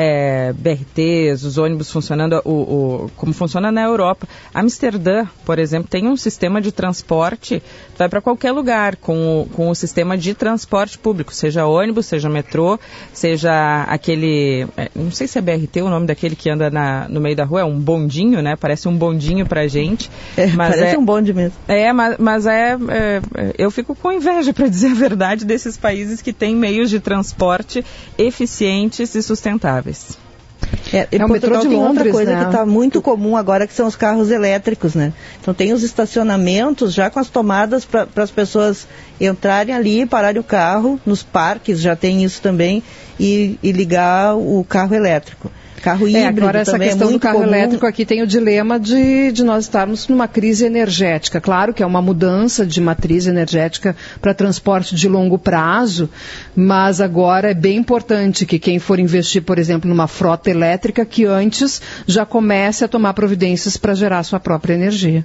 BRTs, os ônibus funcionando, como funciona na Europa. Amsterdã, por exemplo, tem um sistema de transporte, vai para qualquer lugar com o sistema de transporte público, seja ônibus, seja metrô, seja aquele, não sei se é BRT o nome daquele que anda no meio da rua, é um bondinho, né? Parece um bondinho pra gente. Mas parece um bonde mesmo. Mas eu fico com inveja, para dizer a verdade, desses países que têm meios de transporte eficientes e sustentáveis. O metrô de Londres, outra coisa, né, que está muito comum agora, que são os carros elétricos, né? Então tem os estacionamentos já com as tomadas para as pessoas entrarem ali, pararem o carro, nos parques já tem isso também, e ligar o carro elétrico. Carro híbrido agora essa questão do carro elétrico aqui tem o dilema de nós estarmos numa crise energética. Claro que é uma mudança de matriz energética para transporte de longo prazo, mas agora é bem importante que quem for investir, por exemplo, numa frota elétrica, que antes já comece a tomar providências para gerar sua própria energia.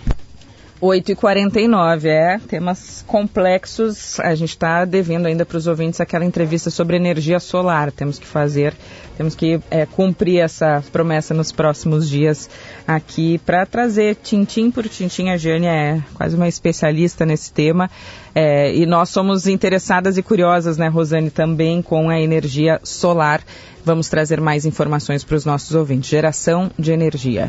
8h49, temas complexos. A gente está devendo ainda para os ouvintes aquela entrevista sobre energia solar. Temos que cumprir essa promessa nos próximos dias aqui para trazer tintim por tintim. A Jane é quase uma especialista nesse tema. E nós somos interessadas e curiosas, né, Rosane, também com a energia solar. Vamos trazer mais informações para os nossos ouvintes. Geração de energia.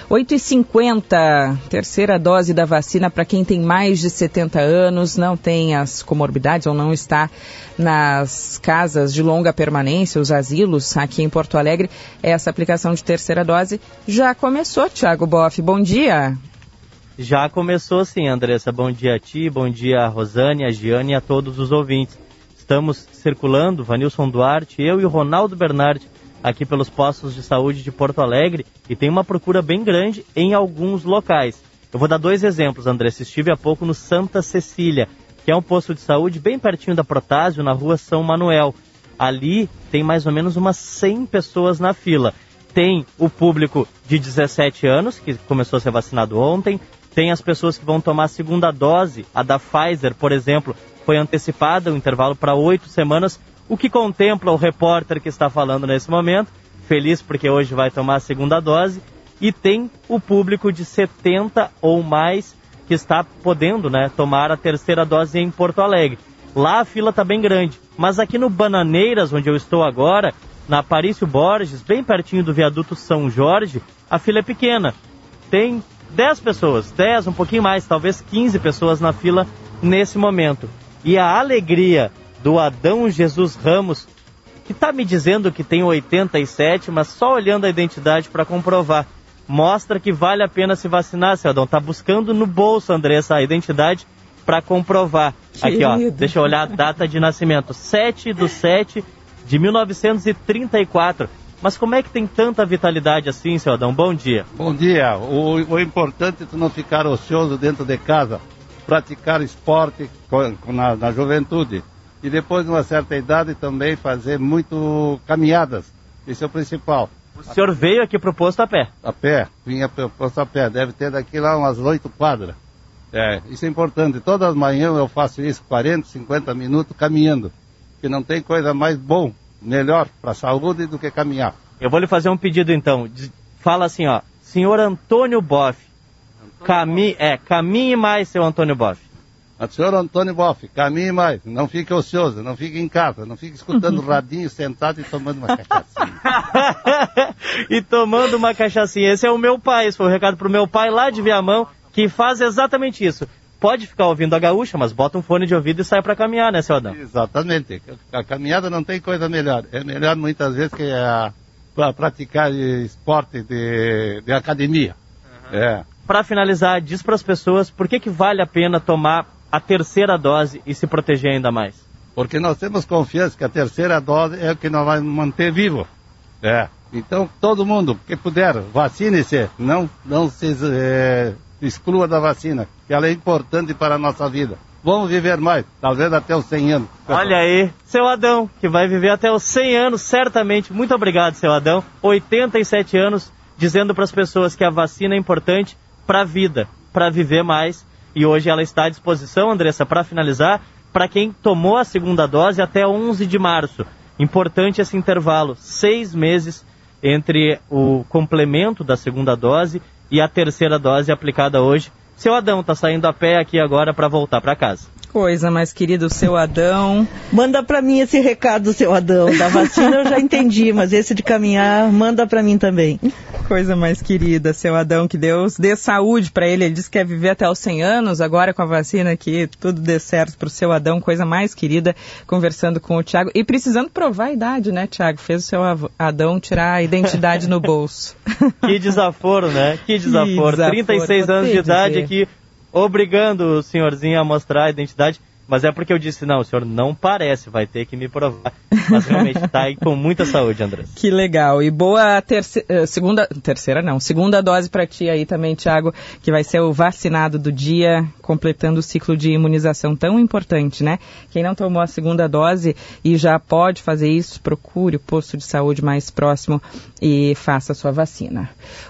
8h50, terceira dose da vacina para quem tem mais de 70 anos, não tem as comorbidades ou não está nas casas de longa permanência, os asilos aqui em Porto Alegre. Essa aplicação de terceira dose já começou, Thiago Boff. Bom dia. Já começou sim, Andressa. Bom dia a ti, bom dia a Rosane, a Giane e a todos os ouvintes. Estamos circulando, Vanilson Duarte, eu e o Ronaldo Bernardi, aqui pelos postos de saúde de Porto Alegre, e tem uma procura bem grande em alguns locais. Eu vou dar 2 exemplos, Andressa. Estive há pouco no Santa Cecília, que é um posto de saúde bem pertinho da Protásio, na rua São Manuel. Ali tem mais ou menos umas 100 pessoas na fila. Tem o público de 17 anos, que começou a ser vacinado ontem. Tem as pessoas que vão tomar a segunda dose, a da Pfizer, por exemplo, foi antecipada o intervalo para 8 semanas, o que contempla o repórter que está falando nesse momento, feliz porque hoje vai tomar a segunda dose, e tem o público de 70 ou mais que está podendo, né, tomar a terceira dose em Porto Alegre. Lá a fila está bem grande, mas aqui no Bananeiras, onde eu estou agora, na Aparício Borges, bem pertinho do viaduto São Jorge, a fila é pequena. Tem 10 pessoas, 10, um pouquinho mais, talvez 15 pessoas na fila nesse momento. E a alegria do Adão Jesus Ramos, que está me dizendo que tem 87, mas só olhando a identidade para comprovar, mostra que vale a pena se vacinar, seu Adão. Está buscando no bolso, Andressa, a identidade para comprovar. Aqui, ó, deixa eu olhar a data de nascimento, 7/7/1934. Mas como é que tem tanta vitalidade assim, seu Adão? Bom dia. Bom dia. O importante é tu não ficar ocioso dentro de casa, praticar esporte na juventude e depois de uma certa idade também fazer muito caminhadas. Isso é o principal. O senhor veio aqui pro posto a pé? A pé, vinha pro posto a pé. Deve ter daqui lá umas 8 quadras. Isso é importante. Todas as manhãs eu faço isso, 40, 50 minutos caminhando. Que não tem coisa mais melhor para a saúde do que caminhar. Eu vou lhe fazer um pedido então. Fala assim, ó. Senhor Antônio Boff. Caminhe mais, seu Antônio Boff. Senhor Antônio Boff, caminhe mais. Não fique ocioso, não fique em casa. Não fique escutando radinho sentado e tomando uma cachaçinha. E tomando uma cachaçinha. Esse é o meu pai. Esse foi o recado pro meu pai lá de Viamão, que faz exatamente isso. Pode ficar ouvindo a gaúcha, mas bota um fone de ouvido e sai para caminhar, né, seu Adão? Exatamente. A caminhada não tem coisa melhor. É melhor muitas vezes que praticar esporte de academia. Para finalizar, diz para as pessoas por que vale a pena tomar a terceira dose e se proteger ainda mais. Porque nós temos confiança que a terceira dose é o que nos vai manter vivo. Então, todo mundo que puder, vacine-se. Não se exclua da vacina, que ela é importante para a nossa vida. Vamos viver mais, talvez até os 100 anos. Olha aí, seu Adão, que vai viver até os 100 anos, certamente. Muito obrigado, seu Adão. 87 anos, dizendo para as pessoas que a vacina é importante para a vida, para viver mais. E hoje ela está à disposição, Andressa, para finalizar, para quem tomou a segunda dose até 11 de março. Importante esse intervalo, 6 meses entre o complemento da segunda dose e a terceira dose aplicada hoje. Seu Adão está saindo a pé aqui agora para voltar para casa. Coisa mais querida, o seu Adão. Manda para mim esse recado, seu Adão. Da vacina eu já entendi, mas esse de caminhar, manda para mim também. Coisa mais querida, seu Adão, que Deus dê saúde para ele. Ele disse que quer viver até os 100 anos, agora com a vacina, que tudo dê certo para o seu Adão. Coisa mais querida, conversando com o Tiago. E precisando provar a idade, né, Tiago? Fez o seu Adão tirar a identidade no bolso. Que desaforo, né? Que desaforo. 36 anos de idade aqui, obrigando o senhorzinho a mostrar a identidade. Mas é porque eu disse, não, o senhor não parece, vai ter que me provar. Mas realmente está aí com muita saúde, André. Que legal. E boa segunda dose para ti aí também, Tiago, que vai ser o vacinado do dia, completando o ciclo de imunização tão importante, né? Quem não tomou a segunda dose e já pode fazer isso, procure o posto de saúde mais próximo e faça a sua vacina.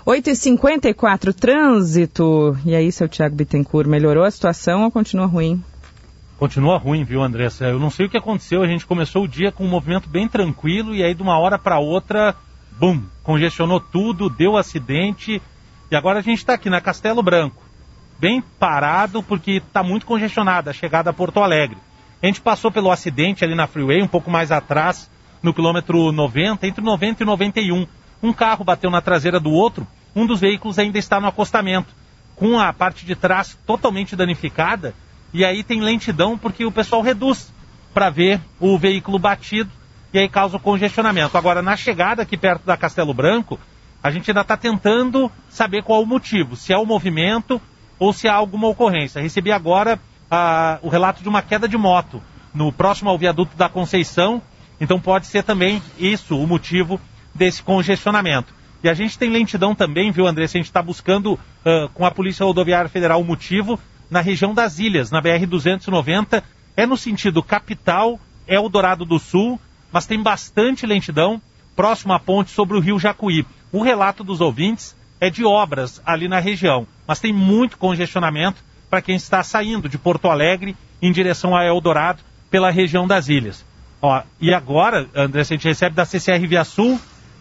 8h54, trânsito. E aí, seu Tiago Bittencourt, melhorou a situação ou continua ruim? Continua ruim, viu, Andressa? Eu não sei o que aconteceu, a gente começou o dia com um movimento bem tranquilo e aí de uma hora para outra, bum, congestionou tudo, deu acidente e agora a gente está aqui na Castelo Branco, bem parado porque está muito congestionada a chegada a Porto Alegre. A gente passou pelo acidente ali na Freeway, um pouco mais atrás, no quilômetro 90, entre 90 e 91. Um carro bateu na traseira do outro, um dos veículos ainda está no acostamento, com a parte de trás totalmente danificada. E aí tem lentidão porque o pessoal reduz para ver o veículo batido e aí causa o congestionamento. Agora, na chegada aqui perto da Castelo Branco, a gente ainda está tentando saber qual o motivo, se é o movimento ou se há alguma ocorrência. Recebi agora o relato de uma queda de moto no próximo ao viaduto da Conceição, então pode ser também isso o motivo desse congestionamento. E a gente tem lentidão também, viu, André? Se a gente está buscando com a Polícia Rodoviária Federal o motivo, na região das Ilhas, na BR-290, é no sentido capital, é Eldorado do Sul, mas tem bastante lentidão próximo à ponte sobre o Rio Jacuí. O relato dos ouvintes é de obras ali na região, mas tem muito congestionamento para quem está saindo de Porto Alegre em direção a Eldorado pela região das Ilhas. E agora, André, a gente recebe da CCR Via Sul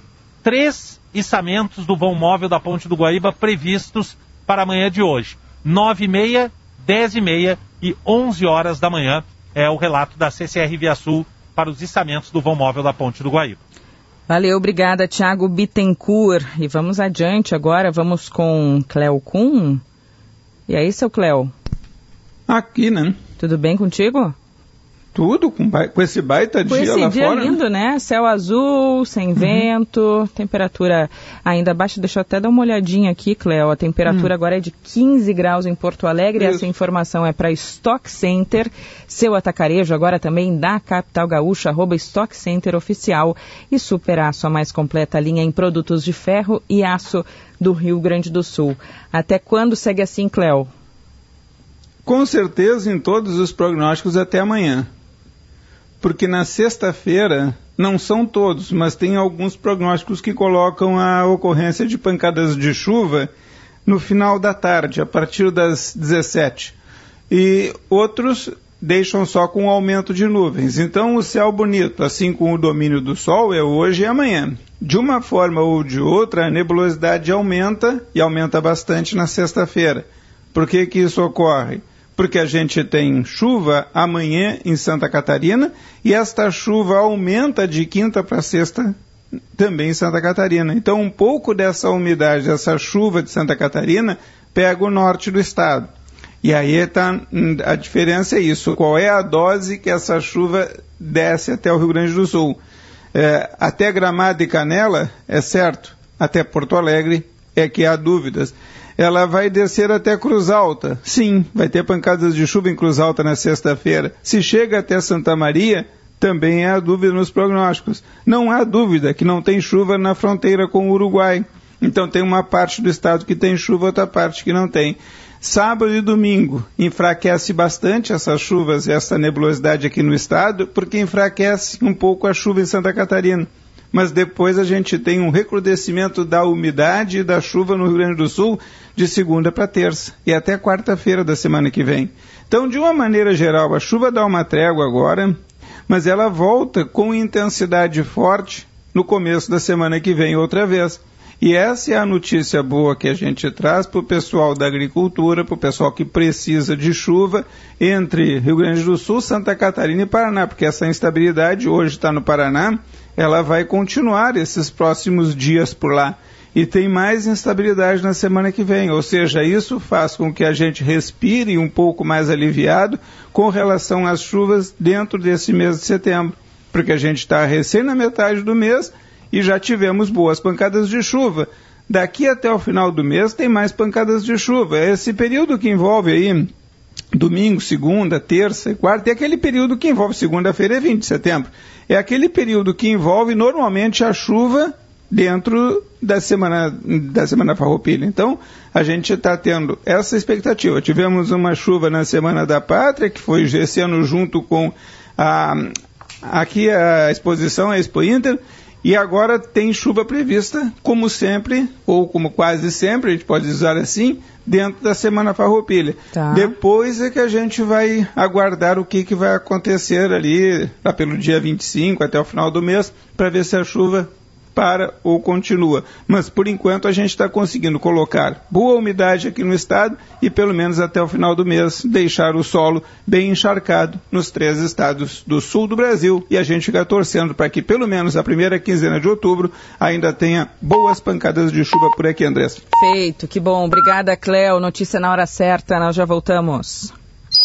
3 içamentos do vão móvel da Ponte do Guaíba previstos para amanhã de hoje. 9h30, 10h30 e 11 horas da manhã é o relato da CCR Via Sul para os içamentos do vão móvel da Ponte do Guaíba. Valeu, obrigada, Tiago Bittencourt. E vamos adiante agora, vamos com Cleo Kuhn. E aí, seu Cleo? Aqui, né? Tudo bem contigo? Tudo com esse baita dia lá fora. Com esse dia lindo, né? Céu azul, sem vento, temperatura ainda baixa. Deixa eu até dar uma olhadinha aqui, Cleo. A temperatura agora é de 15 graus em Porto Alegre. Isso. Essa informação é para Stock Center, seu atacarejo agora também da capital gaúcha, @Stock Center Oficial. E Super Aço, a mais completa linha em produtos de ferro e aço do Rio Grande do Sul. Até quando segue assim, Cleo? Com certeza em todos os prognósticos até amanhã. Porque na sexta-feira, não são todos, mas tem alguns prognósticos que colocam a ocorrência de pancadas de chuva no final da tarde, a partir das 17. E outros deixam só com aumento de nuvens. Então o céu bonito, assim como o domínio do sol, é hoje e amanhã. De uma forma ou de outra, a nebulosidade aumenta, e aumenta bastante na sexta-feira. Por que que isso ocorre? Porque a gente tem chuva amanhã em Santa Catarina e esta chuva aumenta de quinta para sexta também em Santa Catarina. Então um pouco dessa umidade, dessa chuva de Santa Catarina, pega o norte do estado. E aí a diferença é isso, qual é a dose que essa chuva desce até o Rio Grande do Sul. Até Gramado e Canela, é certo, até Porto Alegre é que há dúvidas. Ela vai descer até Cruz Alta. Sim, vai ter pancadas de chuva em Cruz Alta na sexta-feira. Se chega até Santa Maria, também há dúvida nos prognósticos. Não há dúvida que não tem chuva na fronteira com o Uruguai. Então tem uma parte do estado que tem chuva, outra parte que não tem. Sábado e domingo enfraquece bastante essas chuvas e essa nebulosidade aqui no estado, porque enfraquece um pouco a chuva em Santa Catarina. Mas depois a gente tem um recrudescimento da umidade e da chuva no Rio Grande do Sul de segunda para terça e até quarta-feira da semana que vem. Então, de uma maneira geral, a chuva dá uma trégua agora, mas ela volta com intensidade forte no começo da semana que vem outra vez. E essa é a notícia boa que a gente traz para o pessoal da agricultura, para o pessoal que precisa de chuva entre Rio Grande do Sul, Santa Catarina e Paraná, porque essa instabilidade hoje está no Paraná, ela vai continuar esses próximos dias por lá. E tem mais instabilidade na semana que vem, ou seja, isso faz com que a gente respire um pouco mais aliviado com relação às chuvas dentro desse mês de setembro, porque a gente está recém na metade do mês e já tivemos boas pancadas de chuva. Daqui até o final do mês tem mais pancadas de chuva. Esse período que envolve aí domingo, segunda, terça e quarta, é aquele período que envolve segunda-feira, é 20 de setembro. É aquele período que envolve normalmente a chuva dentro da semana farroupilha. Então, a gente está tendo essa expectativa. Tivemos uma chuva na Semana da Pátria, que foi esse ano junto com aqui a exposição, a Expo Inter, e agora tem chuva prevista, como sempre, ou como quase sempre, a gente pode usar assim, dentro da Semana Farroupilha. Tá. Depois é que a gente vai aguardar o que vai acontecer ali, lá pelo dia 25 até o final do mês, para ver se a chuva para ou continua. Mas, por enquanto, a gente está conseguindo colocar boa umidade aqui no estado e, pelo menos até o final do mês, deixar o solo bem encharcado nos 3 estados do sul do Brasil. E a gente fica torcendo para que, pelo menos, a primeira quinzena de outubro ainda tenha boas pancadas de chuva por aqui, Andressa. Feito, que bom. Obrigada, Cleo. Notícia na hora certa. Nós já voltamos.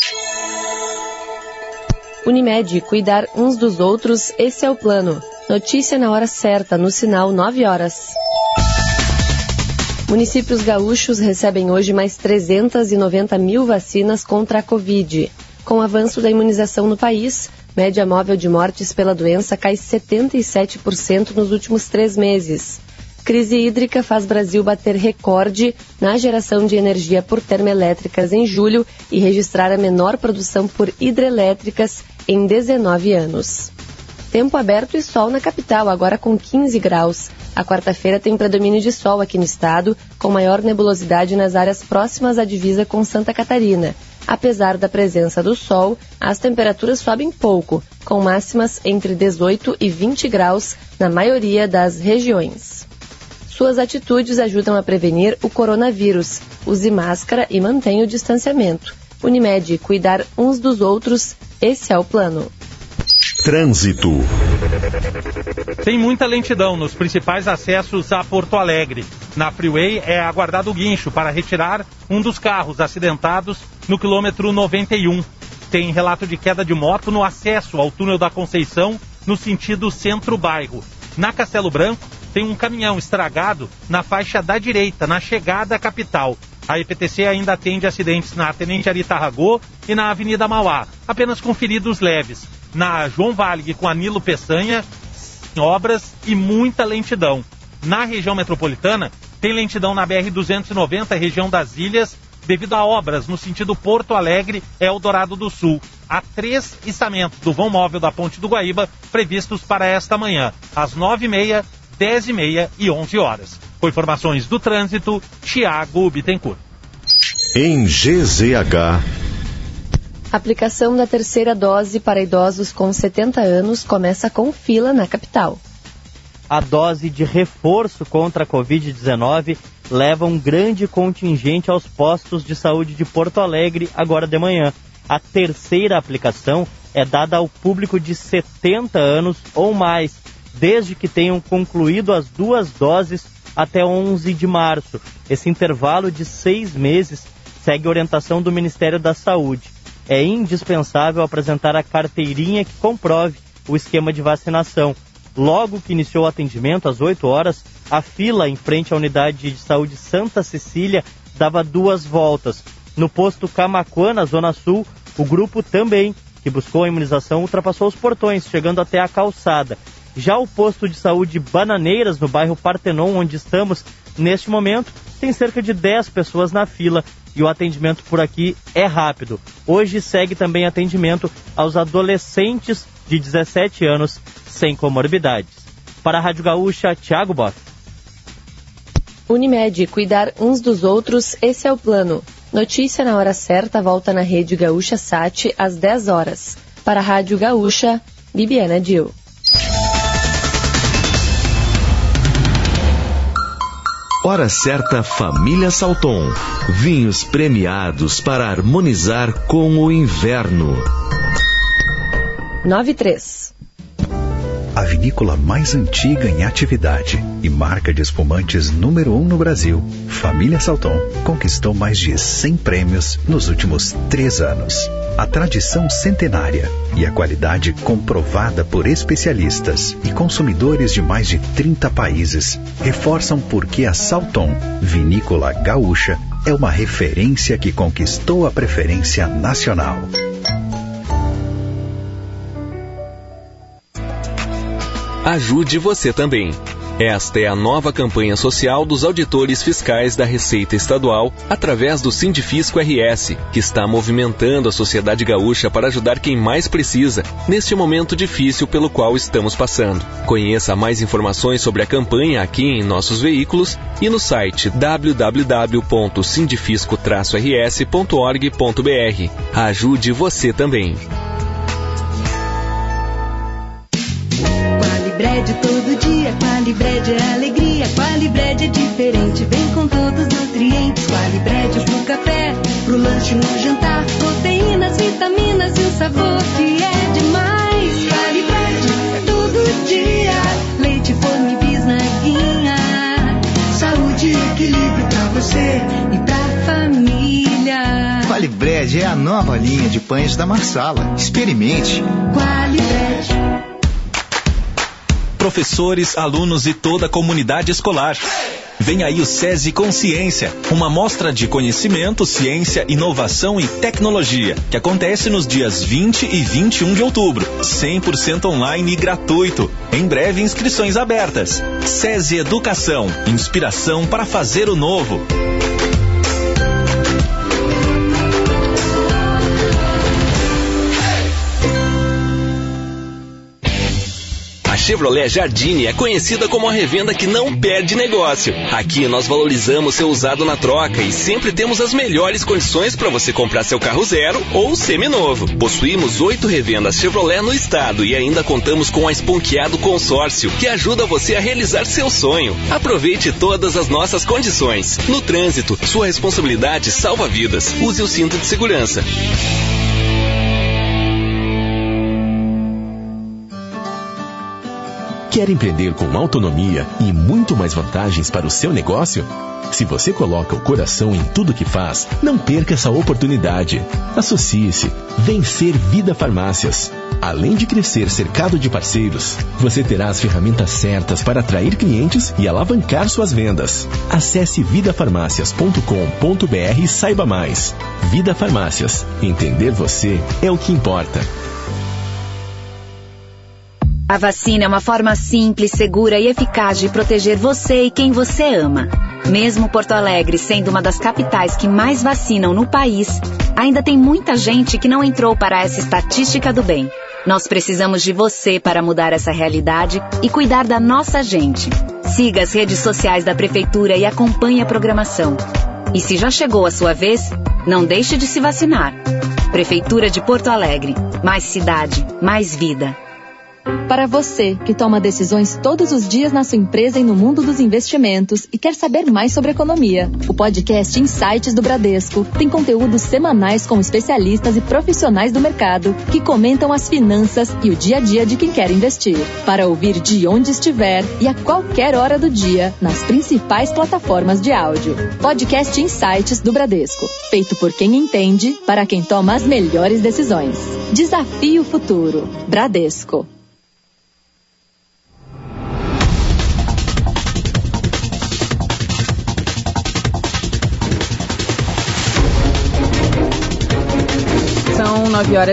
Unimed, cuidar uns dos outros, esse é o plano. Notícia na hora certa, no sinal 9 horas. Municípios gaúchos recebem hoje mais 390 mil vacinas contra a Covid. Com o avanço da imunização no país, média móvel de mortes pela doença cai 77% nos últimos 3 meses. Crise hídrica faz Brasil bater recorde na geração de energia por termoelétricas em julho e registrar a menor produção por hidrelétricas em 19 anos. Tempo aberto e sol na capital, agora com 15 graus. A quarta-feira tem predomínio de sol aqui no estado, com maior nebulosidade nas áreas próximas à divisa com Santa Catarina. Apesar da presença do sol, as temperaturas sobem pouco, com máximas entre 18 e 20 graus na maioria das regiões. Suas atitudes ajudam a prevenir o coronavírus. Use máscara e mantenha o distanciamento. Unimed, cuidar uns dos outros, esse é o plano. Trânsito. Tem muita lentidão nos principais acessos a Porto Alegre. Na Freeway é aguardado o guincho para retirar um dos carros acidentados no quilômetro 91. tem relato de queda de moto no acesso ao túnel da Conceição, no sentido centro-bairro. Na Castelo Branco, tem um caminhão estragado na faixa da direita, na chegada à capital. A EPTC ainda atende acidentes na Tenente Ari Tarragó e na Avenida Mauá, apenas com feridos leves. Na João Valig, com Anilo Peçanha, obras e muita lentidão. Na região metropolitana, tem lentidão na BR-290, região das Ilhas, devido a obras no sentido Porto Alegre, Eldorado do Sul. Há 3 içamentos do vão móvel da Ponte do Guaíba previstos para esta manhã, às 9h30, 10h30 e 11 horas. Com informações do trânsito, Tiago Bittencourt. Em GZH... A aplicação da terceira dose para idosos com 70 anos começa com fila na capital. A dose de reforço contra a Covid-19 leva um grande contingente aos postos de saúde de Porto Alegre agora de manhã. A terceira aplicação é dada ao público de 70 anos ou mais, desde que tenham concluído as 2 doses até 11 de março. Esse intervalo de 6 meses segue a orientação do Ministério da Saúde. É indispensável apresentar a carteirinha que comprove o esquema de vacinação. Logo que iniciou o atendimento, às 8 horas, a fila em frente à unidade de saúde Santa Cecília dava 2 voltas. No posto Camaquã, na Zona Sul, o grupo também, que buscou a imunização, ultrapassou os portões, chegando até a calçada. Já o posto de saúde Bananeiras, no bairro Partenon, onde estamos neste momento, tem cerca de 10 pessoas na fila e o atendimento por aqui é rápido. Hoje segue também atendimento aos adolescentes de 17 anos sem comorbidades. Para a Rádio Gaúcha, Thiago Boff. Unimed, cuidar uns dos outros, esse é o plano. Notícia na hora certa, volta na Rede Gaúcha Sat às 10 horas. Para a Rádio Gaúcha, Bibiana Dil. Hora certa, Família Salton. Vinhos premiados para harmonizar com o inverno. 9:03. A vinícola mais antiga em atividade e marca de espumantes número 1 no Brasil, Família Salton, conquistou mais de 100 prêmios nos últimos 3 anos. A tradição centenária e a qualidade comprovada por especialistas e consumidores de mais de 30 países reforçam porque a Salton, vinícola gaúcha, é uma referência que conquistou a preferência nacional. Ajude você também. Esta é a nova campanha social dos auditores fiscais da Receita Estadual através do Sindifisco RS, que está movimentando a sociedade gaúcha para ajudar quem mais precisa neste momento difícil pelo qual estamos passando. Conheça mais informações sobre a campanha aqui em nossos veículos e no site www.sindifisco-rs.org.br. Ajude você também. Qualibred todo dia, Qualibred é alegria, Qualibred é diferente, vem com todos os nutrientes. Qualibred pro café, pro lanche, no jantar, proteínas, vitaminas e um sabor que é demais. Qualibred é todo dia, leite, forno e bisnaguinha, saúde e equilíbrio pra você e pra família. Qualibred é a nova linha de pães da Marsala. Experimente. Qualibred. Professores, alunos e toda a comunidade escolar. Vem aí o SESI Consciência, uma mostra de conhecimento, ciência, inovação e tecnologia, que acontece nos dias 20 e 21 de outubro, 100% online e gratuito. Em breve, inscrições abertas. SESI Educação, inspiração para fazer o novo. A Chevrolet Jardine é conhecida como a revenda que não perde negócio. Aqui nós valorizamos seu usado na troca e sempre temos as melhores condições para você comprar seu carro zero ou seminovo. Possuímos 8 revendas Chevrolet no estado e ainda contamos com a Esponqueado Consórcio, que ajuda você a realizar seu sonho. Aproveite todas as nossas condições. No trânsito, sua responsabilidade salva vidas. Use o cinto de segurança. Quer empreender com autonomia e muito mais vantagens para o seu negócio? Se você coloca o coração em tudo que faz, não perca essa oportunidade. Associe-se. Vencer Vida Farmácias. Além de crescer cercado de parceiros, você terá as ferramentas certas para atrair clientes e alavancar suas vendas. Acesse vidafarmácias.com.br e saiba mais. Vida Farmácias. Entender você é o que importa. A vacina é uma forma simples, segura e eficaz de proteger você e quem você ama. Mesmo Porto Alegre sendo uma das capitais que mais vacinam no país, ainda tem muita gente que não entrou para essa estatística do bem. Nós precisamos de você para mudar essa realidade e cuidar da nossa gente. Siga as redes sociais da Prefeitura e acompanhe a programação. E se já chegou a sua vez, não deixe de se vacinar. Prefeitura de Porto Alegre. Mais cidade, mais vida. Para você que toma decisões todos os dias na sua empresa e no mundo dos investimentos e quer saber mais sobre economia, o podcast Insights do Bradesco tem conteúdos semanais com especialistas e profissionais do mercado que comentam as finanças e o dia a dia de quem quer investir. Para ouvir de onde estiver e a qualquer hora do dia nas principais plataformas de áudio. Podcast Insights do Bradesco, feito por quem entende, para quem toma as melhores decisões. Desafie o futuro. Bradesco. São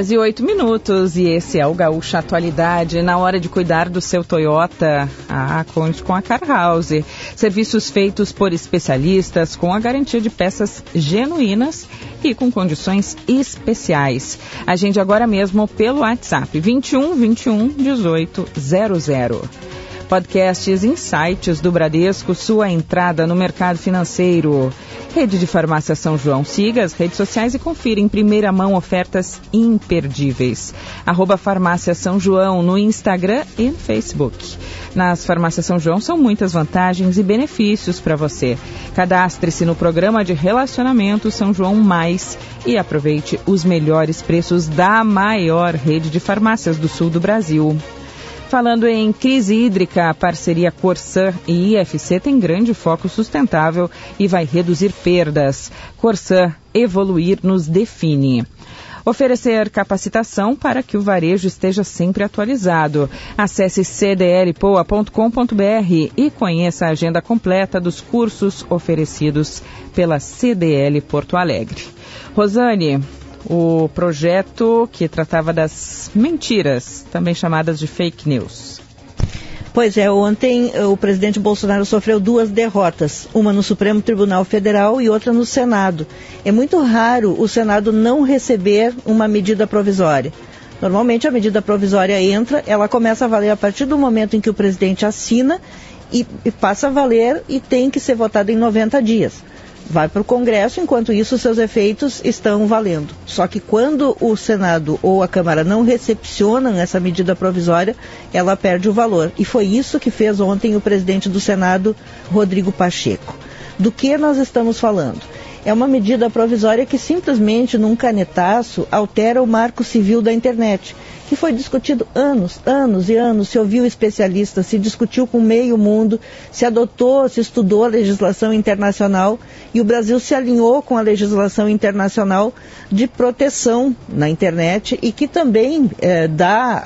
9h08 e esse é o Gaúcha Atualidade. Na hora de cuidar do seu Toyota, conte com a Car House. Serviços feitos por especialistas com a garantia de peças genuínas e com condições especiais. Agende agora mesmo pelo WhatsApp 21 21 18 00. Podcasts Insights do Bradesco, sua entrada no mercado financeiro. Rede de Farmácia São João. Siga as redes sociais e confira em primeira mão ofertas imperdíveis. @Farmácia São João no Instagram e no Facebook. Nas Farmácias São João são muitas vantagens e benefícios para você. Cadastre-se no programa de relacionamento São João Mais e aproveite os melhores preços da maior rede de farmácias do sul do Brasil. Falando em crise hídrica, a parceria Corsã e IFC tem grande foco sustentável e vai reduzir perdas. Corsã, evoluir nos define. Oferecer capacitação para que o varejo esteja sempre atualizado. Acesse cdlpoa.com.br e conheça a agenda completa dos cursos oferecidos pela CDL Porto Alegre. Rosane, o projeto que tratava das mentiras, também chamadas de fake news. Pois é, ontem o presidente Bolsonaro sofreu 2 derrotas, uma no Supremo Tribunal Federal e outra no Senado. É muito raro o Senado não receber uma medida provisória. Normalmente a medida provisória entra, ela começa a valer a partir do momento em que o presidente assina e passa a valer e tem que ser votada em 90 dias. Vai para o Congresso, enquanto isso seus efeitos estão valendo. Só que quando o Senado ou a Câmara não recepcionam essa medida provisória, ela perde o valor. E foi isso que fez ontem o presidente do Senado, Rodrigo Pacheco. Do que nós estamos falando? É uma medida provisória que simplesmente, num canetaço, altera o marco civil da internet, que foi discutido anos e anos, se ouviu especialistas, se discutiu com meio mundo, se adotou, se estudou a legislação internacional e o Brasil se alinhou com a legislação internacional de proteção na internet e que também dá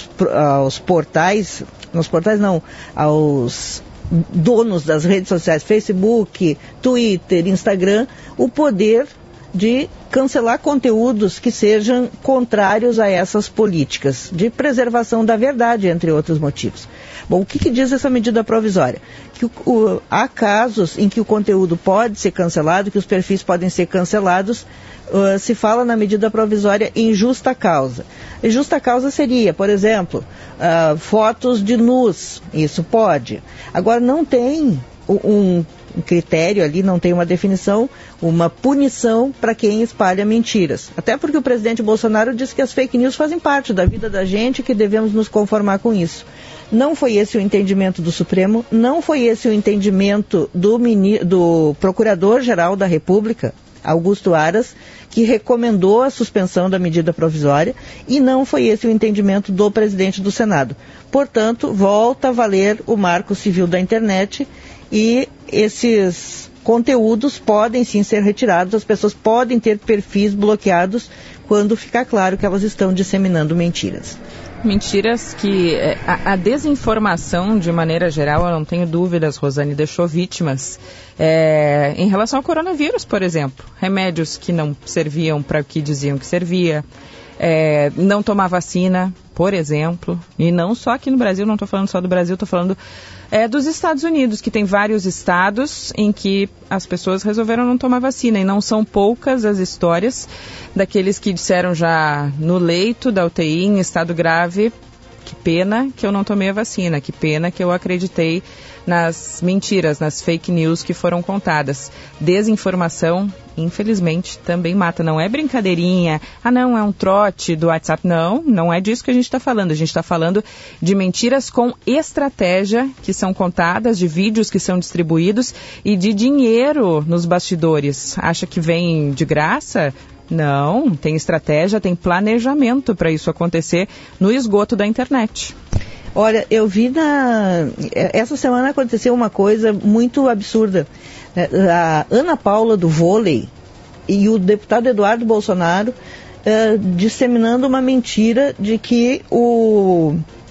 aos portais, aos donos das redes sociais, Facebook, Twitter, Instagram, o poder de cancelar conteúdos que sejam contrários a essas políticas de preservação da verdade, entre outros motivos. Bom, o que diz essa medida provisória? Que há casos em que o conteúdo pode ser cancelado, que os perfis podem ser cancelados, se fala na medida provisória em justa causa. E justa causa seria, por exemplo, fotos de nus, isso pode. Agora não tem um critério ali, não tem uma definição, uma punição para quem espalha mentiras. Até porque o presidente Bolsonaro disse que as fake news fazem parte da vida da gente e que devemos nos conformar com isso. Não foi esse o entendimento do Supremo, não foi esse o entendimento do Procurador-Geral da República. Augusto Aras, que recomendou a suspensão da medida provisória e não foi esse o entendimento do presidente do Senado. Portanto, volta a valer o Marco Civil da Internet e esses conteúdos podem sim ser retirados, as pessoas podem ter perfis bloqueados quando ficar claro que elas estão disseminando mentiras. Mentiras que a desinformação, de maneira geral, eu não tenho dúvidas, Rosane, deixou vítimas. Em relação ao coronavírus, por exemplo, remédios que não serviam para o que diziam que servia, não tomar vacina, por exemplo, e não só aqui no Brasil, não estou falando só do Brasil, estou falando dos Estados Unidos, que tem vários estados em que as pessoas resolveram não tomar vacina, e não são poucas as histórias daqueles que disseram já no leito da UTI, em estado grave, que pena que eu não tomei a vacina, que pena que eu acreditei nas mentiras, nas fake news que foram contadas. Desinformação, infelizmente, também mata. Não é brincadeirinha, não, é um trote do WhatsApp. Não, não é disso que a gente está falando. A gente está falando de mentiras com estratégia que são contadas, de vídeos que são distribuídos e de dinheiro nos bastidores. Acha que vem de graça? Não, tem estratégia, tem planejamento para isso acontecer no esgoto da internet. Olha, eu vi essa semana aconteceu uma coisa muito absurda. A Ana Paula do vôlei e o deputado Eduardo Bolsonaro disseminando uma mentira de que o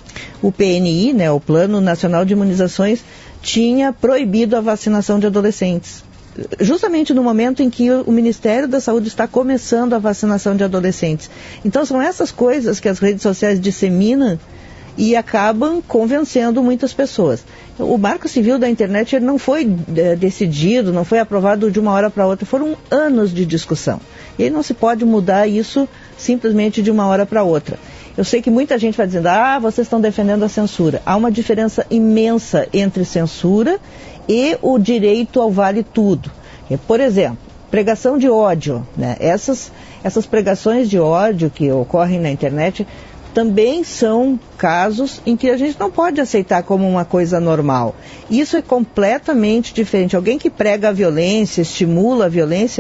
PNI, né, o Plano Nacional de Imunizações, tinha proibido a vacinação de adolescentes. Justamente no momento em que o Ministério da Saúde está começando a vacinação de adolescentes. Então são essas coisas que as redes sociais disseminam e acabam convencendo muitas pessoas. O Marco Civil da Internet ele não foi decidido, não foi aprovado de uma hora para outra, foram anos de discussão. E aí não se pode mudar isso simplesmente de uma hora para outra. Eu sei que muita gente vai dizendo, vocês estão defendendo a censura. Há uma diferença imensa entre censura e o direito ao vale tudo. Por exemplo, pregação de ódio, né? Essas pregações de ódio que ocorrem na internet também são casos em que a gente não pode aceitar como uma coisa normal. Isso é completamente diferente. Alguém que prega a violência, estimula a violência,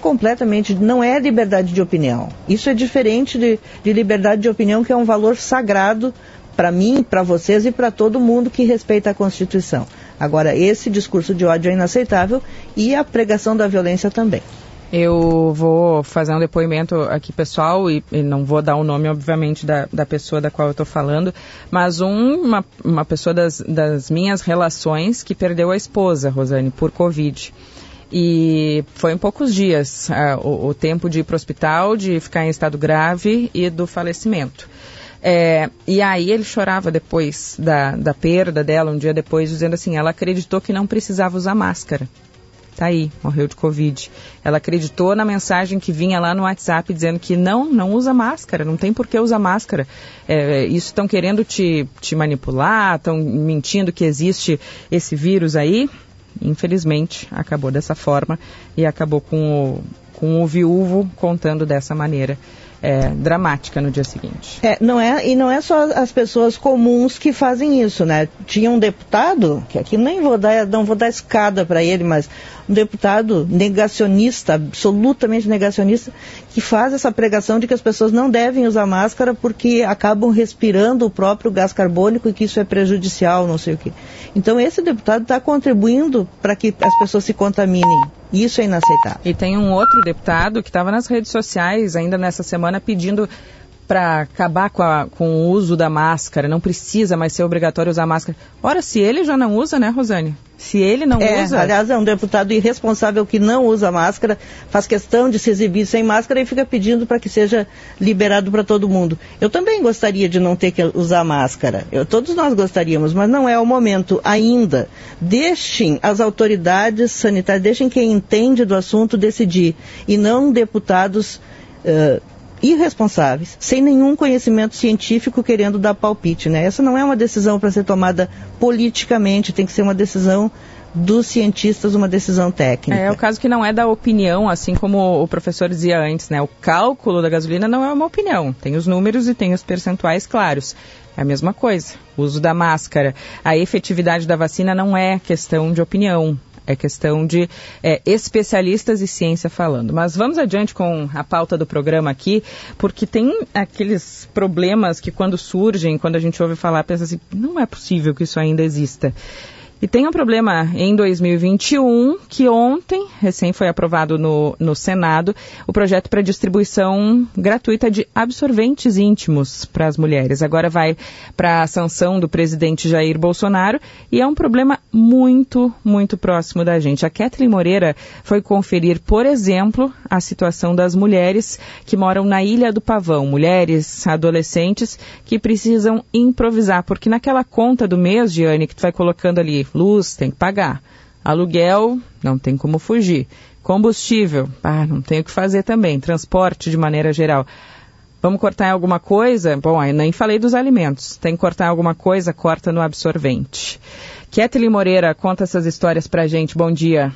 não é liberdade de opinião. Isso é diferente de liberdade de opinião, que é um valor sagrado para mim, para vocês e para todo mundo que respeita a Constituição. Agora, esse discurso de ódio é inaceitável e a pregação da violência também. Eu vou fazer um depoimento aqui pessoal e não vou dar o nome, obviamente, da pessoa da qual eu estou falando, mas uma pessoa das minhas relações que perdeu a esposa, Rosane, por Covid. E foi em poucos dias o tempo de ir para o hospital, de ficar em estado grave e do falecimento. E aí ele chorava depois da perda dela, um dia depois, dizendo assim, ela acreditou que não precisava usar máscara. Tá aí, morreu de Covid. Ela acreditou na mensagem que vinha lá no WhatsApp dizendo que não usa máscara, não tem por que usar máscara. Isso estão querendo te manipular, estão mentindo que existe esse vírus aí. Infelizmente, acabou dessa forma e acabou com o viúvo contando dessa maneira. Dramática no dia seguinte. Não é só as pessoas comuns que fazem isso, né? Tinha um deputado, que aqui não vou dar escada para ele, mas um deputado negacionista, absolutamente negacionista, que faz essa pregação de que as pessoas não devem usar máscara porque acabam respirando o próprio gás carbônico e que isso é prejudicial, não sei o quê. Então esse deputado está contribuindo para que as pessoas se contaminem. Isso é inaceitável. E tem um outro deputado que estava nas redes sociais ainda nessa semana pedindo para acabar com o uso da máscara. Não precisa mais ser obrigatório usar máscara. Ora, se ele já não usa, né, Rosane? Se ele não usa... Aliás, é um deputado irresponsável que não usa máscara, faz questão de se exibir sem máscara e fica pedindo para que seja liberado para todo mundo. Eu também gostaria de não ter que usar máscara. Todos nós gostaríamos, mas não é o momento ainda. Deixem as autoridades sanitárias, deixem quem entende do assunto decidir, e não deputados irresponsáveis, sem nenhum conhecimento científico, querendo dar palpite, né? Essa não é uma decisão para ser tomada politicamente, tem que ser uma decisão dos cientistas, uma decisão técnica. É o caso que não é da opinião, assim como o professor dizia antes, né? O cálculo da gasolina não é uma opinião, tem os números e tem os percentuais claros. É a mesma coisa, o uso da máscara, a efetividade da vacina não é questão de opinião. É questão de especialistas e ciência falando. Mas vamos adiante com a pauta do programa aqui, porque tem aqueles problemas que quando surgem, quando a gente ouve falar, pensa assim, não é possível que isso ainda exista. E tem um problema em 2021, que ontem, recém foi aprovado no Senado, o projeto para distribuição gratuita de absorventes íntimos para as mulheres. Agora vai para a sanção do presidente Jair Bolsonaro e é um problema muito, muito próximo da gente. A Kathleen Moreira foi conferir, por exemplo, a situação das mulheres que moram na Ilha do Pavão, mulheres, adolescentes que precisam improvisar, porque naquela conta do mês, Giane, que tu vai colocando ali, luz, tem que pagar. Aluguel, não tem como fugir. Combustível, não tem o que fazer também. Transporte, de maneira geral. Vamos cortar em alguma coisa? Bom, aí nem falei dos alimentos. Tem que cortar em alguma coisa, corta no absorvente. Kathleen Moreira, conta essas histórias pra gente. Bom dia.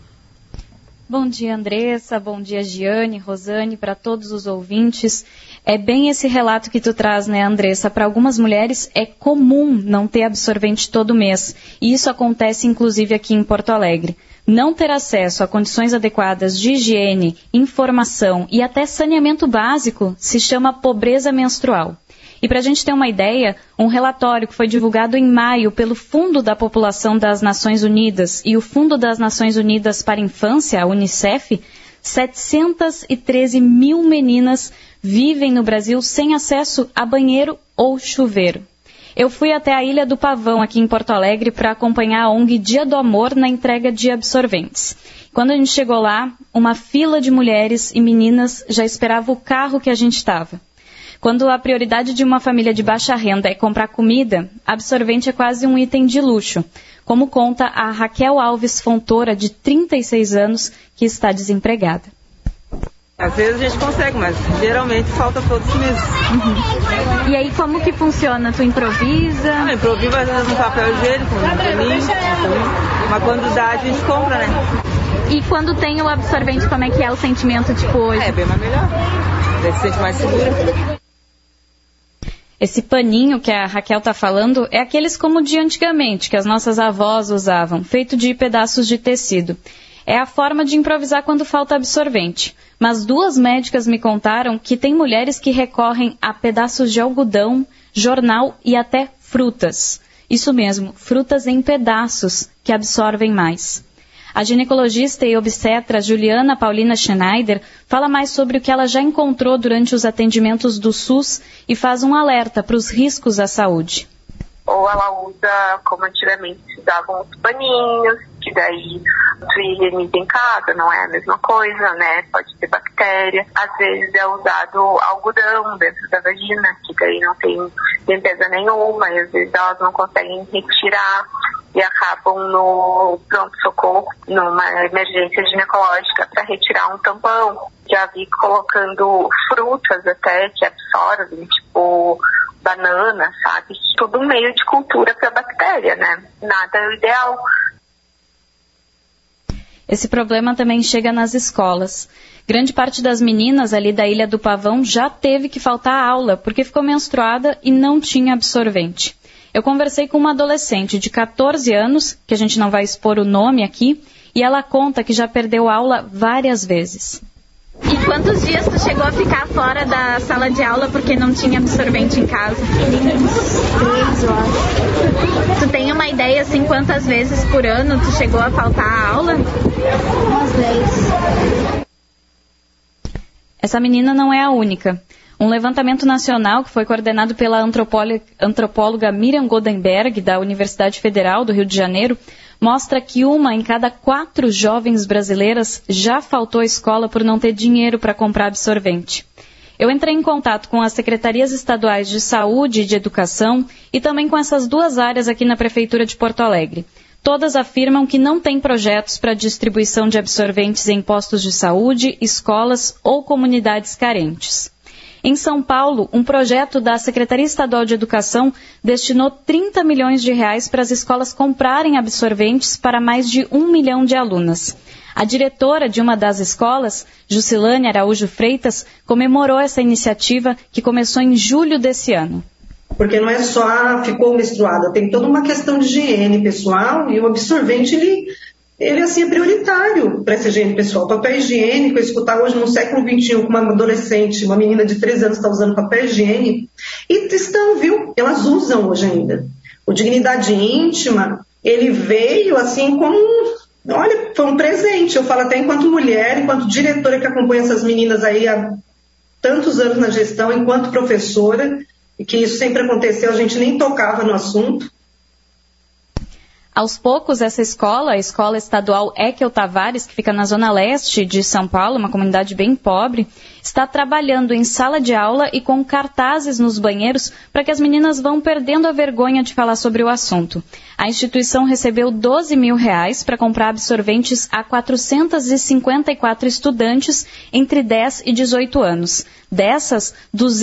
Bom dia, Andressa. Bom dia, Giane, Rosane, para todos os ouvintes. É bem esse relato que tu traz, né, Andressa? Para algumas mulheres é comum não ter absorvente todo mês. E isso acontece, inclusive, aqui em Porto Alegre. Não ter acesso a condições adequadas de higiene, informação e até saneamento básico se chama pobreza menstrual. E para a gente ter uma ideia, um relatório que foi divulgado em maio pelo Fundo da População das Nações Unidas e o Fundo das Nações Unidas para a Infância, a UNICEF, 713 mil meninas vivem no Brasil sem acesso a banheiro ou chuveiro. Eu fui até a Ilha do Pavão, aqui em Porto Alegre, para acompanhar a ONG Dia do Amor na entrega de absorventes. Quando a gente chegou lá, uma fila de mulheres e meninas já esperava o carro que a gente estava. Quando a prioridade de uma família de baixa renda é comprar comida, absorvente é quase um item de luxo, como conta a Raquel Alves Fontoura, de 36 anos, que está desempregada. Às vezes a gente consegue, mas geralmente falta todos os meses. Uhum. E aí como que funciona? Tu improvisa? Improviso às vezes no papel higiênico, no caminho, uma quantidade a gente compra, né? E quando tem o absorvente, como é que é o sentimento tipo hoje? É bem mais melhor, você se sente mais segura. Esse paninho que a Raquel está falando é aqueles como de antigamente, que as nossas avós usavam, feito de pedaços de tecido. É a forma de improvisar quando falta absorvente. Mas 2 médicas me contaram que tem mulheres que recorrem a pedaços de algodão, jornal e até frutas. Isso mesmo, frutas em pedaços que absorvem mais. A ginecologista e obstetra Juliana Paulina Schneider fala mais sobre o que ela já encontrou durante os atendimentos do SUS e faz um alerta para os riscos à saúde. Ou ela usa, como antigamente se davam os paninhos, que daí tu higieniza em casa, não é a mesma coisa, né? Pode ter bactéria. Às vezes é usado algodão dentro da vagina, que daí não tem limpeza nenhuma, e às vezes elas não conseguem retirar e acabam no pronto-socorro, numa emergência ginecológica, para retirar um tampão. Já vi colocando frutas até que absorvem, tipo banana, sabe? Tudo um meio de cultura para bactéria, né? Nada é o ideal. Esse problema também chega nas escolas. Grande parte das meninas ali da Ilha do Pavão já teve que faltar à aula porque ficou menstruada e não tinha absorvente. Eu conversei com uma adolescente de 14 anos, que a gente não vai expor o nome aqui, e ela conta que já perdeu aula várias vezes. E quantos dias tu chegou a ficar fora da sala de aula porque não tinha absorvente em casa? 3 horas. Tu tem uma ideia, assim, quantas vezes por ano tu chegou a faltar a aula? Umas 10. Essa menina não é a única. Um levantamento nacional que foi coordenado pela antropóloga Miriam Goldenberg, da Universidade Federal do Rio de Janeiro, mostra que 1 em cada 4 jovens brasileiras já faltou à escola por não ter dinheiro para comprar absorvente. Eu entrei em contato com as secretarias estaduais de saúde e de educação e também com essas 2 áreas aqui na Prefeitura de Porto Alegre. Todas afirmam que não têm projetos para distribuição de absorventes em postos de saúde, escolas ou comunidades carentes. Em São Paulo, um projeto da Secretaria Estadual de Educação destinou 30 milhões de reais para as escolas comprarem absorventes para mais de 1 milhão de alunas. A diretora de uma das escolas, Jusilane Araújo Freitas, comemorou essa iniciativa que começou em julho desse ano. Porque não é só ficou menstruada, tem toda uma questão de higiene pessoal e o absorvente ele ele assim é prioritário para essa higiene pessoal. Papel higiênico, eu escutar hoje no século XXI com uma adolescente, uma menina de 13 anos está usando papel higiênico, e estão, viu? Elas usam hoje ainda. O Dignidade Íntima, ele veio assim como olha, foi um presente. Eu falo até enquanto mulher, enquanto diretora que acompanha essas meninas aí há tantos anos na gestão, enquanto professora, e que isso sempre aconteceu, a gente nem tocava no assunto. Aos poucos, essa escola, a Escola Estadual Ekel Tavares, que fica na zona leste de São Paulo, uma comunidade bem pobre, está trabalhando em sala de aula e com cartazes nos banheiros para que as meninas vão perdendo a vergonha de falar sobre o assunto. A instituição recebeu R$12 mil para comprar absorventes a 454 estudantes entre 10 e 18 anos. Dessas,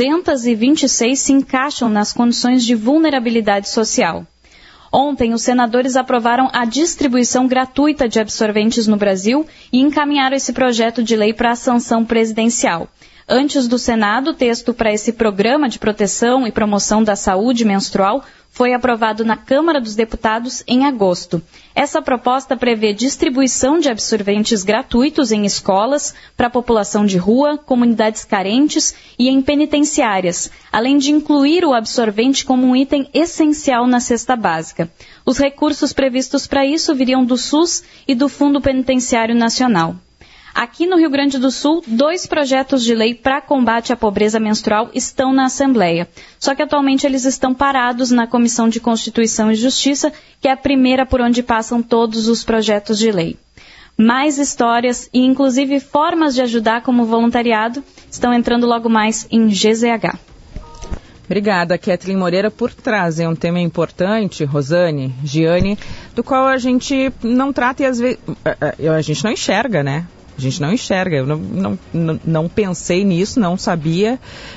226 se encaixam nas condições de vulnerabilidade social. Ontem, os senadores aprovaram a distribuição gratuita de absorventes no Brasil e encaminharam esse projeto de lei para a sanção presidencial. Antes do Senado, o texto para esse programa de proteção e promoção da saúde menstrual foi aprovado na Câmara dos Deputados em agosto. Essa proposta prevê distribuição de absorventes gratuitos em escolas, para a população de rua, comunidades carentes e em penitenciárias, além de incluir o absorvente como um item essencial na cesta básica. Os recursos previstos para isso viriam do SUS e do Fundo Penitenciário Nacional. Aqui no Rio Grande do Sul, 2 projetos de lei para combate à pobreza menstrual estão na Assembleia. Só que atualmente eles estão parados na Comissão de Constituição e Justiça, que é a primeira por onde passam todos os projetos de lei. Mais histórias e inclusive formas de ajudar como voluntariado estão entrando logo mais em GZH. Obrigada, Kathleen Moreira, por trazer um tema importante, Rosane, Giane, do qual a gente não trata e às vezes a gente não enxerga, né? A gente não enxerga, eu não pensei nisso, não sabia,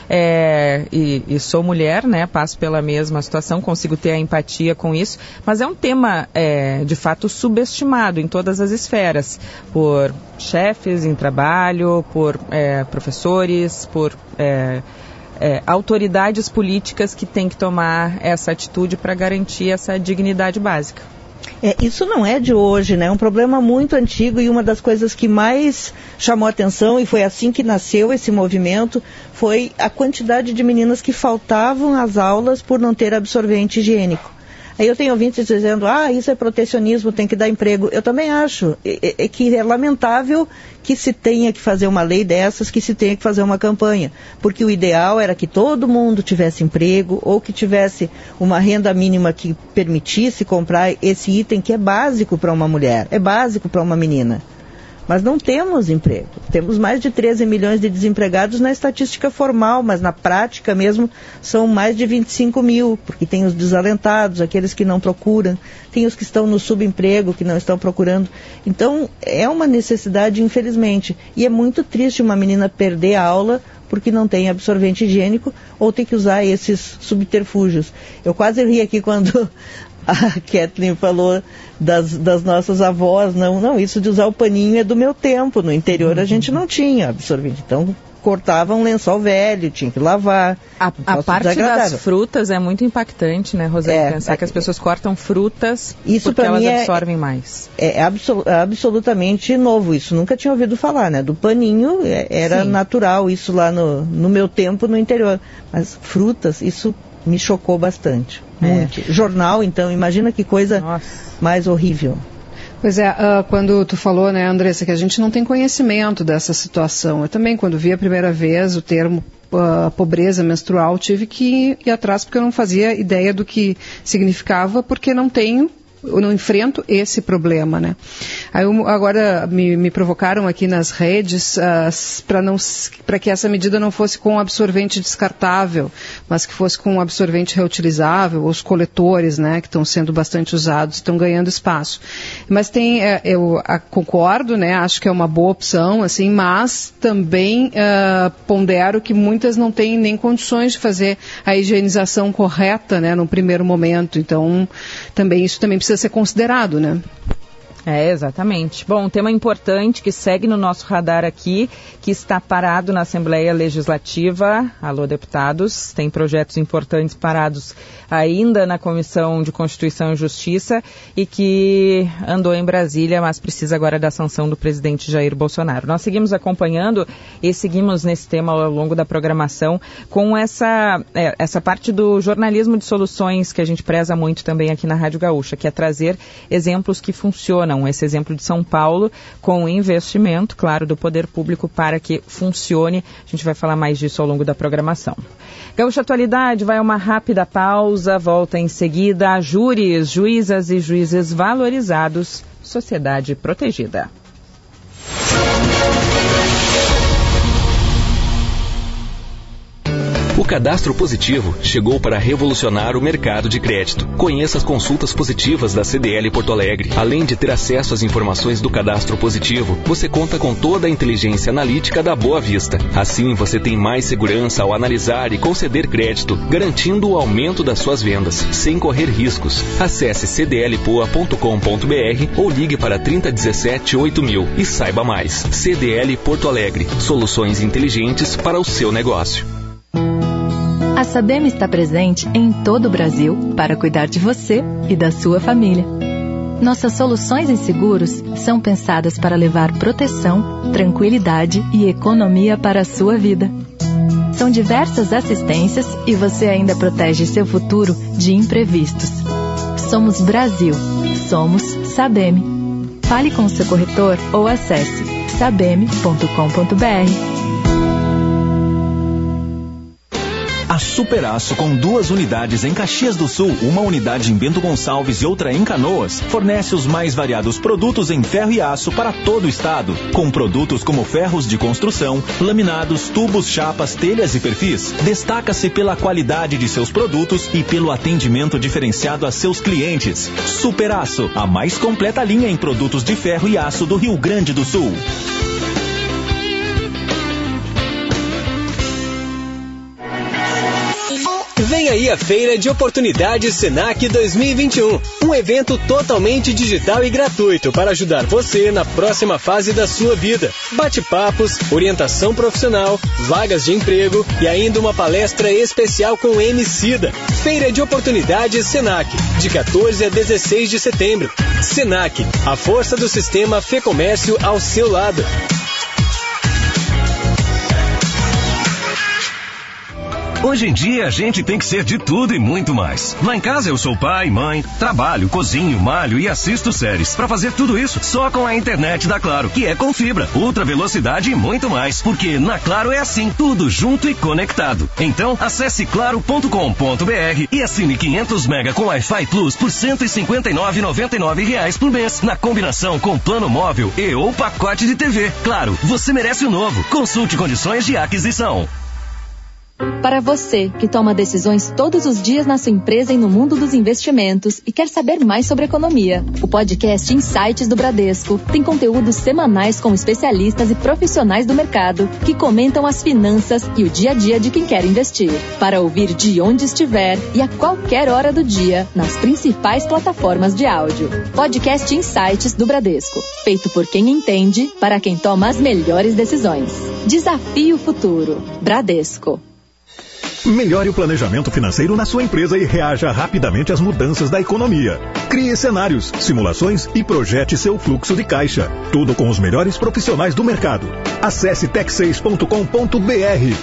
e sou mulher, né, passo pela mesma situação, consigo ter a empatia com isso, mas é um tema, de fato, subestimado em todas as esferas, por chefes em trabalho, por professores, por autoridades políticas que têm que tomar essa atitude para garantir essa dignidade básica. Isso não é de hoje, né? É um problema muito antigo e uma das coisas que mais chamou atenção, e foi assim que nasceu esse movimento, foi a quantidade de meninas que faltavam às aulas por não ter absorvente higiênico. Aí eu tenho ouvintes dizendo, isso é protecionismo, tem que dar emprego. Eu também acho que é lamentável que se tenha que fazer uma lei dessas, que se tenha que fazer uma campanha. Porque o ideal era que todo mundo tivesse emprego ou que tivesse uma renda mínima que permitisse comprar esse item que é básico para uma mulher, é básico para uma menina. Mas não temos emprego. Temos mais de 13 milhões de desempregados na estatística formal, mas na prática mesmo são mais de 25 mil, porque tem os desalentados, aqueles que não procuram, tem os que estão no subemprego, que não estão procurando. Então, é uma necessidade, infelizmente. E é muito triste uma menina perder a aula porque não tem absorvente higiênico ou tem que usar esses subterfúgios. Eu quase ri aqui quando a Kathleen falou das nossas avós. Não, isso de usar o paninho é do meu tempo. No interior a gente não tinha absorvente. Então cortava um lençol velho, tinha que lavar. A parte das frutas é muito impactante, né, Rosane? Pensar que as pessoas cortam frutas isso porque elas absorvem mais. É absolutamente novo. Isso nunca tinha ouvido falar, né? Do paninho era natural isso lá no meu tempo no interior. Mas frutas, isso me chocou bastante. Muito. Jornal, então, imagina que coisa mais horrível. Pois é, quando tu falou, né, Andressa, que a gente não tem conhecimento dessa situação. Eu também, quando vi a primeira vez o termo pobreza menstrual, tive que ir atrás porque eu não fazia ideia do que significava, porque eu não enfrento esse problema, né? Aí agora me provocaram aqui nas redes para que essa medida não fosse com absorvente descartável, mas que fosse com absorvente reutilizável, os coletores, né, que estão sendo bastante usados, estão ganhando espaço. Mas eu concordo, né, acho que é uma boa opção, assim, mas também pondero que muitas não têm nem condições de fazer a higienização correta, né, no primeiro momento. Então, isso também precisa ser considerado, né? Exatamente. Bom, um tema importante que segue no nosso radar aqui, que está parado na Assembleia Legislativa. Alô, deputados, tem projetos importantes parados ainda na Comissão de Constituição e Justiça e que andou em Brasília, mas precisa agora da sanção do presidente Jair Bolsonaro. Nós seguimos acompanhando e seguimos nesse tema ao longo da programação com essa parte do jornalismo de soluções que a gente preza muito também aqui na Rádio Gaúcha, que é trazer exemplos que funcionam. Esse exemplo de São Paulo, com o investimento, claro, do poder público para que funcione. A gente vai falar mais disso ao longo da programação. Gaúcha Atualidade vai a uma rápida pausa, volta em seguida. Júris, juízas e juízes valorizados, sociedade protegida. O Cadastro Positivo chegou para revolucionar o mercado de crédito. Conheça as consultas positivas da CDL Porto Alegre. Além de ter acesso às informações do Cadastro Positivo, você conta com toda a inteligência analítica da Boa Vista. Assim, você tem mais segurança ao analisar e conceder crédito, garantindo o aumento das suas vendas, sem correr riscos. Acesse cdlpoa.com.br ou ligue para 3017 8000 e saiba mais. CDL Porto Alegre. Soluções inteligentes para o seu negócio. A Sabem está presente em todo o Brasil para cuidar de você e da sua família. Nossas soluções em seguros são pensadas para levar proteção, tranquilidade e economia para a sua vida. São diversas assistências e você ainda protege seu futuro de imprevistos. Somos Brasil. Somos Sabem. Fale com o seu corretor ou acesse sabem.com.br. A Superaço, com 2 unidades em Caxias do Sul, uma unidade em Bento Gonçalves e outra em Canoas, fornece os mais variados produtos em ferro e aço para todo o estado, com produtos como ferros de construção, laminados, tubos, chapas, telhas e perfis. Destaca-se pela qualidade de seus produtos e pelo atendimento diferenciado a seus clientes. Superaço, a mais completa linha em produtos de ferro e aço do Rio Grande do Sul. Vem aí a Feira de Oportunidades Senac 2021, um evento totalmente digital e gratuito para ajudar você na próxima fase da sua vida. Bate-papos, orientação profissional, vagas de emprego e ainda uma palestra especial com Emicida. Feira de Oportunidades Senac, de 14 a 16 de setembro. Senac, a força do sistema Fê Comércio ao seu lado. Hoje em dia a gente tem que ser de tudo e muito mais. Lá em casa eu sou pai, mãe, trabalho, cozinho, malho e assisto séries. Pra fazer tudo isso só com a internet da Claro, que é com fibra, ultra velocidade e muito mais. Porque na Claro é assim, tudo junto e conectado. Então acesse claro.com.br e assine 500 mega com Wi-Fi Plus por R$ 159,99 por mês, na combinação com plano móvel e ou pacote de TV. Claro, você merece o novo. Consulte condições de aquisição. Para você que toma decisões todos os dias na sua empresa e no mundo dos investimentos e quer saber mais sobre economia, o podcast Insights do Bradesco tem conteúdos semanais com especialistas e profissionais do mercado que comentam as finanças e o dia a dia de quem quer investir. Para ouvir de onde estiver e a qualquer hora do dia nas principais plataformas de áudio. Podcast Insights do Bradesco, feito por quem entende, para quem toma as melhores decisões. Desafie o futuro. Bradesco. Melhore o planejamento financeiro na sua empresa e reaja rapidamente às mudanças da economia. Crie cenários, simulações e projete seu fluxo de caixa. Tudo com os melhores profissionais do mercado. Acesse tech6.com.br.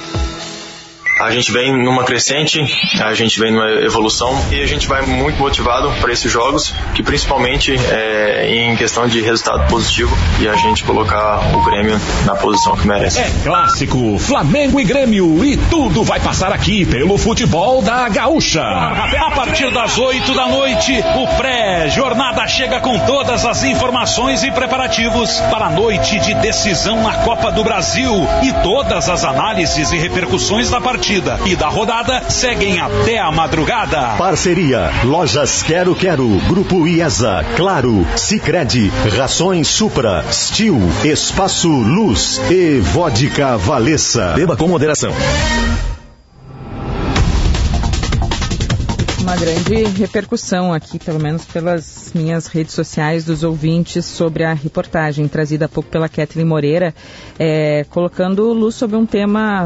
A gente vem numa crescente, a gente vem numa evolução e a gente vai muito motivado para esses jogos, que principalmente em questão de resultado positivo e a gente colocar o Grêmio na posição que merece. É clássico, Flamengo e Grêmio, e tudo vai passar aqui pelo futebol da Gaúcha. A partir das 8 da noite, o pré-jornada chega com todas as informações e preparativos para a noite de decisão na Copa do Brasil e todas as análises e repercussões da partida e da rodada seguem até a madrugada. Parceria, Lojas Quero Quero, Grupo IESA, Claro, Sicredi, Rações Supra, Stil, Espaço Luz e Vodka Valessa. Beba com moderação. uma grande repercussão aqui, pelo menos pelas minhas redes sociais, dos ouvintes sobre a reportagem trazida há pouco pela Kathleen Moreira, colocando luz sobre um tema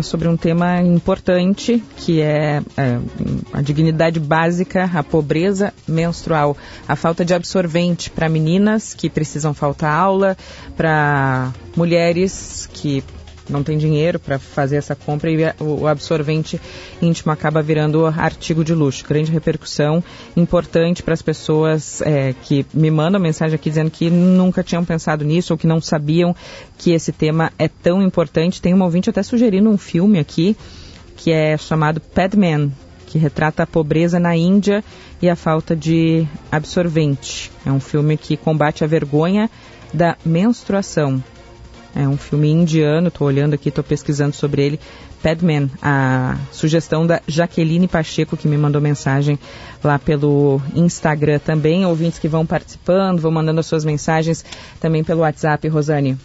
importante, que é a dignidade básica, a pobreza menstrual, a falta de absorvente para meninas que precisam faltar aula, para mulheres que não tem dinheiro para fazer essa compra e o absorvente íntimo acaba virando artigo de luxo. Grande repercussão, importante para as pessoas que me mandam mensagem aqui dizendo que nunca tinham pensado nisso ou que não sabiam que esse tema é tão importante. Tem uma ouvinte até sugerindo um filme aqui que é chamado Padman, que retrata a pobreza na Índia e a falta de absorvente. É um filme que combate a vergonha da menstruação. É um filme indiano, estou olhando aqui, estou pesquisando sobre ele. Padman, a sugestão da Jaqueline Pacheco, que me mandou mensagem lá pelo Instagram também. Ouvintes que vão participando, vão mandando as suas mensagens também pelo WhatsApp, Rosane.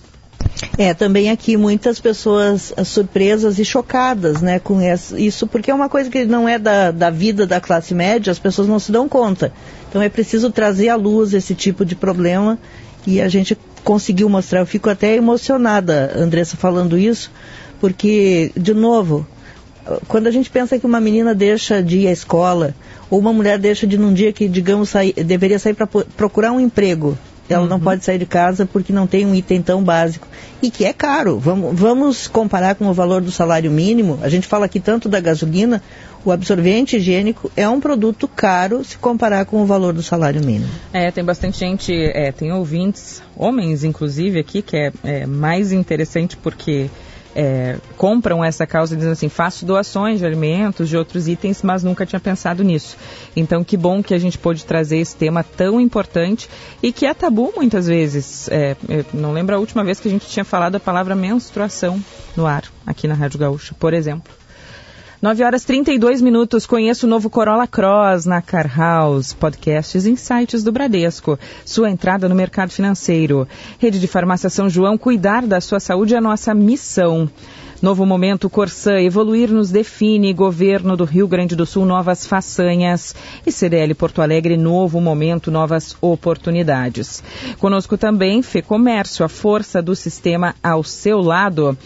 Também aqui muitas pessoas surpresas e chocadas, né, com isso, porque é uma coisa que não é da vida da classe média, as pessoas não se dão conta. Então é preciso trazer à luz esse tipo de problema e a gente conseguiu mostrar. Eu fico até emocionada, Andressa, falando isso, porque, de novo, quando a gente pensa que uma menina deixa de ir à escola, ou uma mulher deixa de num dia que, digamos, deveria sair para procurar um emprego, ela não pode sair de casa porque não tem um item tão básico, e que é caro. Vamos comparar com o valor do salário mínimo. A gente fala aqui tanto da gasolina, o absorvente higiênico é um produto caro se comparar com o valor do salário mínimo. Tem bastante gente, tem ouvintes, homens inclusive aqui, que é mais interessante porque compram essa causa dizendo assim, faço doações de alimentos, de outros itens, mas nunca tinha pensado nisso. Então, que bom que a gente pôde trazer esse tema tão importante e que é tabu muitas vezes. Eu não lembro a última vez que a gente tinha falado a palavra menstruação no ar, aqui na Rádio Gaúcha, por exemplo. 9h32, conheça o novo Corolla Cross na Car House, podcasts e insights do Bradesco, sua entrada no mercado financeiro. Rede de Farmácia São João, cuidar da sua saúde é a nossa missão. Novo momento Corsã, evoluir nos define. Governo do Rio Grande do Sul, novas façanhas. E CDL Porto Alegre, novo momento, novas oportunidades. Conosco também FEComércio, a força do sistema ao seu lado.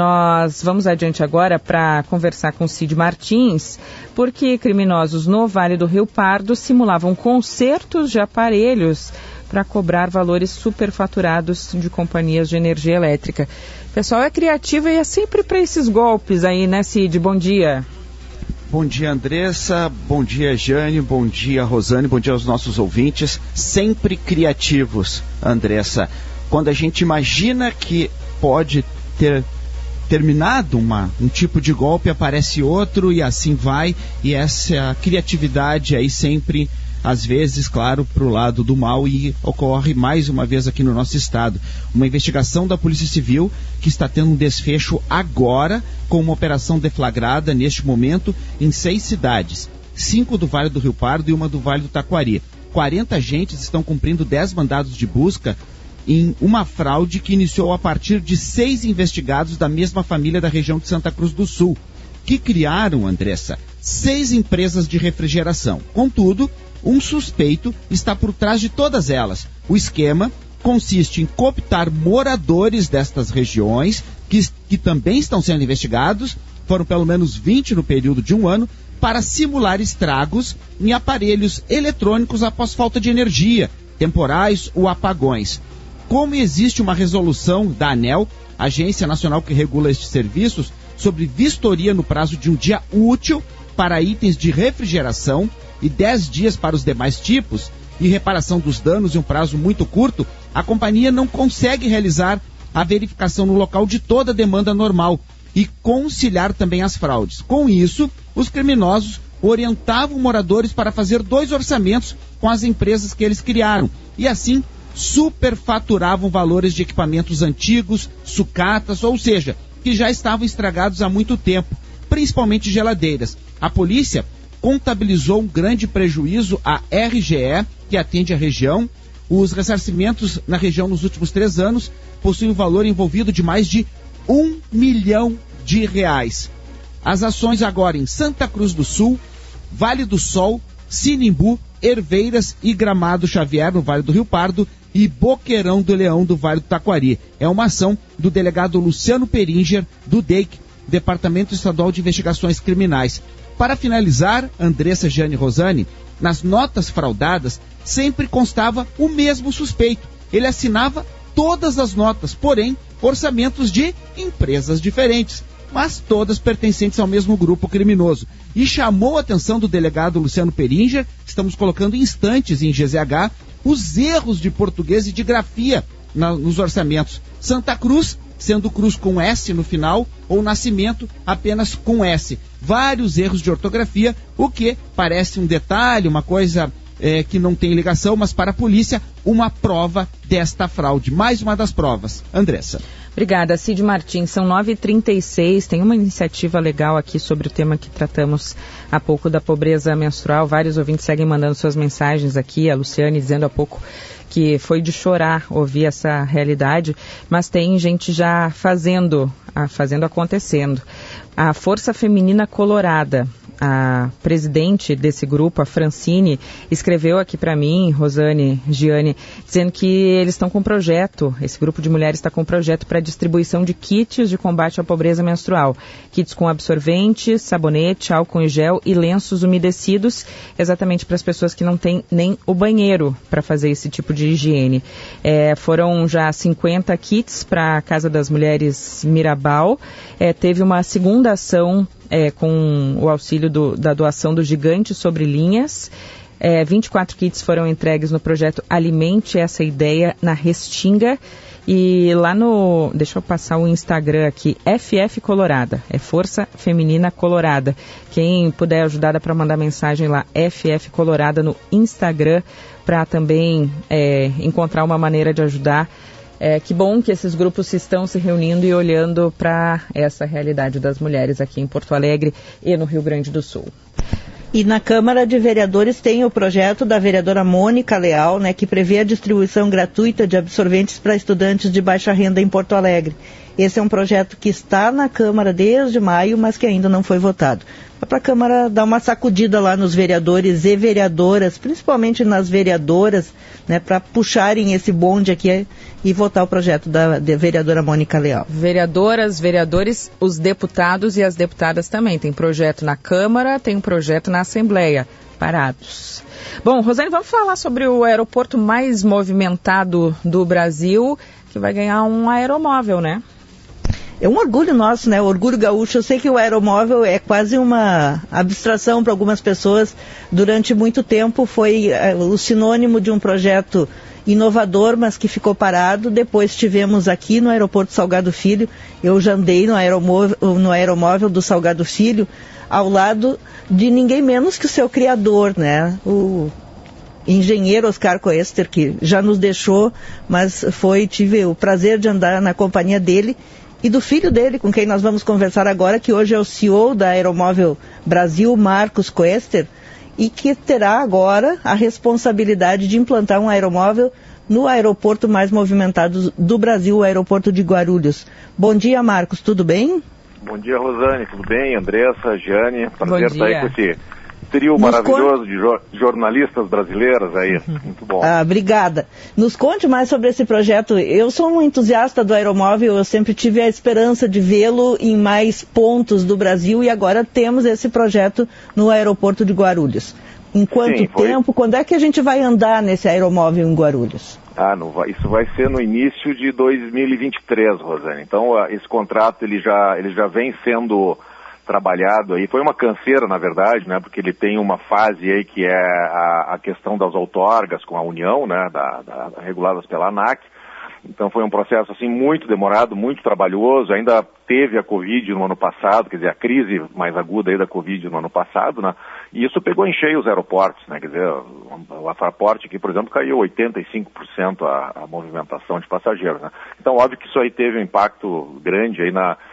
Nós vamos adiante agora para conversar com Cid Martins, porque criminosos no Vale do Rio Pardo simulavam consertos de aparelhos para cobrar valores superfaturados de companhias de energia elétrica. O pessoal é criativo e é sempre para esses golpes aí, né, Cid? Bom dia. Bom dia, Andressa. Bom dia, Jane. Bom dia, Rosane. Bom dia aos nossos ouvintes. Sempre criativos, Andressa. Quando a gente imagina que pode ter terminado um tipo de golpe, aparece outro e assim vai. E essa criatividade aí sempre, às vezes, claro, para o lado do mal, e ocorre mais uma vez aqui no nosso estado. Uma investigação da Polícia Civil que está tendo um desfecho agora, com uma operação deflagrada neste momento em 6 cidades. 5 do Vale do Rio Pardo e uma do Vale do Taquari. 40 agentes estão cumprindo 10 mandados de busca em uma fraude que iniciou a partir de 6 investigados da mesma família da região de Santa Cruz do Sul, que criaram, Andressa, 6 empresas de refrigeração. Contudo, um suspeito está por trás de todas elas. O esquema consiste em cooptar moradores destas regiões, que também estão sendo investigados, foram pelo menos 20 no período de um ano, para simular estragos em aparelhos eletrônicos após falta de energia, temporais ou apagões. Como existe uma resolução da ANEEL, Agência Nacional que regula estes serviços, sobre vistoria no prazo de um dia útil para itens de refrigeração e 10 dias para os demais tipos, e reparação dos danos em um prazo muito curto, a companhia não consegue realizar a verificação no local de toda a demanda normal e conciliar também as fraudes. Com isso, os criminosos orientavam moradores para fazer 2 orçamentos com as empresas que eles criaram e assim superfaturavam valores de equipamentos antigos, sucatas, ou seja, que já estavam estragados há muito tempo, principalmente geladeiras. A polícia contabilizou um grande prejuízo à RGE, que atende a região. Os ressarcimentos na região nos últimos 3 anos possuem um valor envolvido de mais de R$1 milhão. As ações agora em Santa Cruz do Sul, Vale do Sol, Sinimbu, Herveiras e Gramado Xavier, no Vale do Rio Pardo, e Boqueirão do Leão, do Vale do Taquari. É uma ação do delegado Luciano Peringer, do DEIC, Departamento Estadual de Investigações Criminais. Para finalizar, Andressa, Giane e Rosane, nas notas fraudadas sempre constava o mesmo suspeito. Ele assinava todas as notas, porém, orçamentos de empresas diferentes, mas todas pertencentes ao mesmo grupo criminoso. E chamou a atenção do delegado Luciano Peringer, estamos colocando instantes em GZH, os erros de português e de grafia nos orçamentos. Santa Cruz, sendo Cruz com S no final, ou Nascimento apenas com S. Vários erros de ortografia, o que parece um detalhe, uma coisa que não tem ligação, mas para a polícia, uma prova desta fraude. Mais uma das provas. Andressa. Obrigada, Cid Martins. São 9h36, tem uma iniciativa legal aqui sobre o tema que tratamos há pouco da pobreza menstrual. Vários ouvintes seguem mandando suas mensagens aqui, a Luciane dizendo há pouco que foi de chorar ouvir essa realidade, mas tem gente já fazendo acontecendo. A Força Feminina Colorada, a presidente desse grupo, a Francine, escreveu aqui para mim, Rosane, Giane, dizendo que eles estão com um projeto, esse grupo de mulheres está com um projeto para distribuição de kits de combate à pobreza menstrual. Kits com absorvente, sabonete, álcool em gel e lenços umedecidos, exatamente para as pessoas que não têm nem o banheiro para fazer esse tipo de higiene. Foram já 50 kits para a Casa das Mulheres Mirabal. Teve uma segunda ação com o auxílio da doação do Gigante Sobre Linhas. 24 kits foram entregues no projeto Alimente Essa Ideia na Restinga. E lá deixa eu passar o Instagram aqui, FF Colorada, Força Feminina Colorada. Quem puder ajudar, dá para mandar mensagem lá, FF Colorada no Instagram, para também encontrar uma maneira de ajudar. Que bom que esses grupos estão se reunindo e olhando para essa realidade das mulheres aqui em Porto Alegre e no Rio Grande do Sul. E na Câmara de Vereadores tem o projeto da vereadora Mônica Leal, que prevê a distribuição gratuita de absorventes para estudantes de baixa renda em Porto Alegre. Esse é um projeto que está na Câmara desde maio, mas que ainda não foi votado. É para a Câmara dar uma sacudida lá nos vereadores e vereadoras, principalmente nas vereadoras, para puxarem esse bonde aqui e votar o projeto da vereadora Mônica Leal. Vereadoras, vereadores, os deputados e as deputadas também. Tem projeto na Câmara, tem um projeto na Assembleia. Parados. Bom, Rosane, vamos falar sobre o aeroporto mais movimentado do Brasil, que vai ganhar um aeromóvel, né? É um orgulho nosso, o orgulho gaúcho. Eu sei que o aeromóvel é quase uma abstração para algumas pessoas. Durante muito tempo foi o sinônimo de um projeto inovador, mas que ficou parado. Depois tivemos aqui no aeroporto Salgado Filho, eu já andei no aeromóvel do Salgado Filho, ao lado de ninguém menos que o seu criador, o engenheiro Oscar Coester, que já nos deixou, mas tive o prazer de andar na companhia dele e do filho dele, com quem nós vamos conversar agora, que hoje é o CEO da Aeromóvel Brasil, Marcos Coester, e que terá agora a responsabilidade de implantar um aeromóvel no aeroporto mais movimentado do Brasil, o aeroporto de Guarulhos. Bom dia, Marcos, tudo bem? Bom dia, Rosane, tudo bem? Andressa, Giane, prazer estar aí com esse trio maravilhoso de jornalistas brasileiras aí, muito bom. Obrigada. Nos conte mais sobre esse projeto. Eu sou um entusiasta do aeromóvel, eu sempre tive a esperança de vê-lo em mais pontos do Brasil e agora temos esse projeto no aeroporto de Guarulhos. Em quanto tempo, quando é que a gente vai andar nesse aeromóvel em Guarulhos? Isso vai ser no início de 2023, Rosane. Então, esse contrato ele já vem sendo trabalhado aí. Foi uma canseira, na verdade, porque ele tem uma fase aí que é a questão das outorgas com a União, reguladas pela ANAC. Então foi um processo assim muito demorado, muito trabalhoso. Ainda teve a Covid no ano passado, quer dizer, a crise mais aguda aí da Covid no ano passado, e isso pegou em cheio os aeroportos, quer dizer, a Fraport aqui, por exemplo, caiu 85% a movimentação de passageiros, Então, óbvio que isso aí teve um impacto grande aí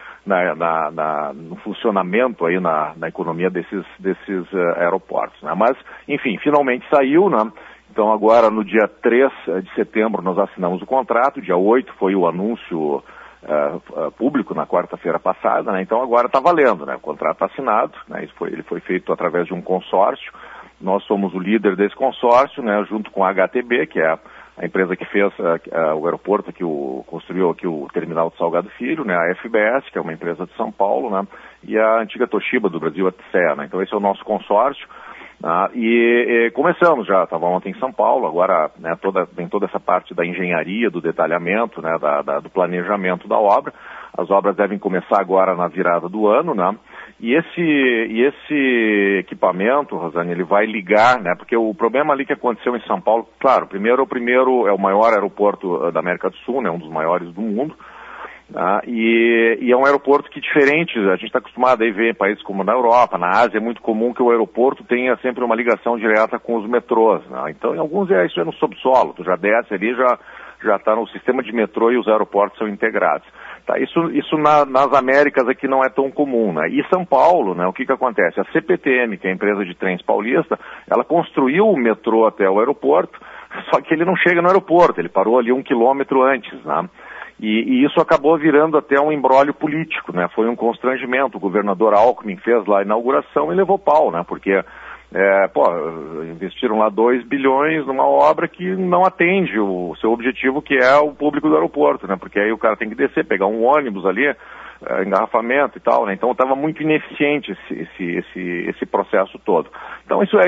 no funcionamento aí na economia desses aeroportos, Mas, enfim, finalmente saiu, Então agora no dia 3 de setembro nós assinamos o contrato, dia 8 foi o anúncio público na quarta-feira passada, Então agora está valendo, O contrato está assinado, ele foi feito através de um consórcio Nós somos o líder desse consórcio, né, junto com a HTB, que é a empresa que fez o aeroporto, construiu aqui o terminal de Salgado Filho, né, a FBS, que é uma empresa de São Paulo, né, e a antiga Toshiba do Brasil, a TCE, né. Então esse é o nosso consórcio. E começamos já, estava ontem em São Paulo, agora, né, tem toda essa parte da engenharia, do detalhamento, né, do planejamento da obra. As obras devem começar agora na virada do ano, né? E esse equipamento, Rosane, ele vai ligar, né? Porque o problema ali que aconteceu em São Paulo, claro, é o maior aeroporto da América do Sul, né? Um dos maiores do mundo. E é um aeroporto que diferente, a gente está acostumado a ver em países como na Europa, na Ásia, é muito comum que o aeroporto tenha sempre uma ligação direta com os metrôs, né? Então em alguns isso é no subsolo, tu já desce ali, já está no sistema de metrô e os aeroportos são integrados. Tá, isso nas Américas aqui não é tão comum, né? E São Paulo, né, o que acontece? A CPTM, que é a empresa de trens paulista, ela construiu o metrô até o aeroporto, só que ele não chega no aeroporto, ele parou ali 1 quilômetro antes, né? E isso acabou virando até um imbróglio político, né? Foi um constrangimento. O governador Alckmin fez lá a inauguração e levou pau, né? Porque, investiram lá 2 bilhões numa obra que não atende o seu objetivo, que é o público do aeroporto, né? Porque aí o cara tem que descer, pegar um ônibus ali, engarrafamento e tal, né? Então estava muito ineficiente esse processo todo. Então isso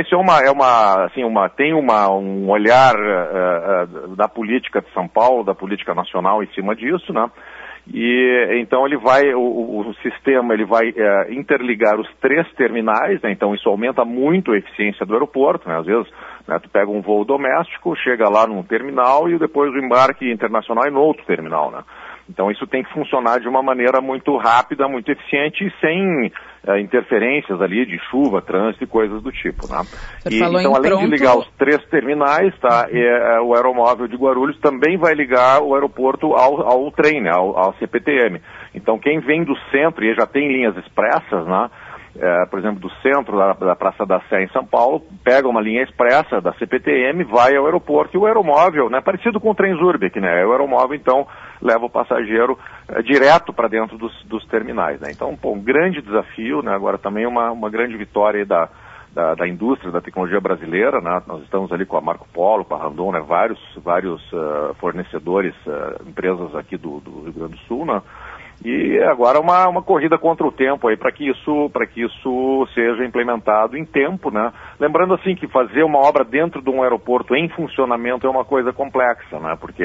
tem um olhar da política de São Paulo, da política nacional em cima disso, né? E então o sistema vai interligar os 3 terminais, né? Então isso aumenta muito a eficiência do aeroporto, né? Às vezes, né, tu pega um voo doméstico, chega lá num terminal e depois o embarque internacional é no outro terminal, né? Então isso tem que funcionar de uma maneira muito rápida, muito eficiente e sem interferências ali de chuva, trânsito e coisas do tipo, né? Então além de ligar os 3 terminais, tá, o aeromóvel de Guarulhos também vai ligar o aeroporto ao trem, né, ao CPTM. Então quem vem do centro, e já tem linhas expressas, né? Por exemplo, do centro da Praça da Sé em São Paulo, pega uma linha expressa da CPTM, vai ao aeroporto e o aeromóvel, né, parecido com o Transurb, né, o aeromóvel então leva o passageiro direto para dentro dos terminais, né. Então, um grande desafio, né, agora também uma grande vitória aí da indústria, da tecnologia brasileira, né. Nós estamos ali com a Marco Polo, com a Randon, né, vários fornecedores, empresas aqui do Rio Grande do Sul, né. E agora uma corrida contra o tempo aí para que isso seja implementado em tempo, né? Lembrando assim que fazer uma obra dentro de um aeroporto em funcionamento é uma coisa complexa, né? Porque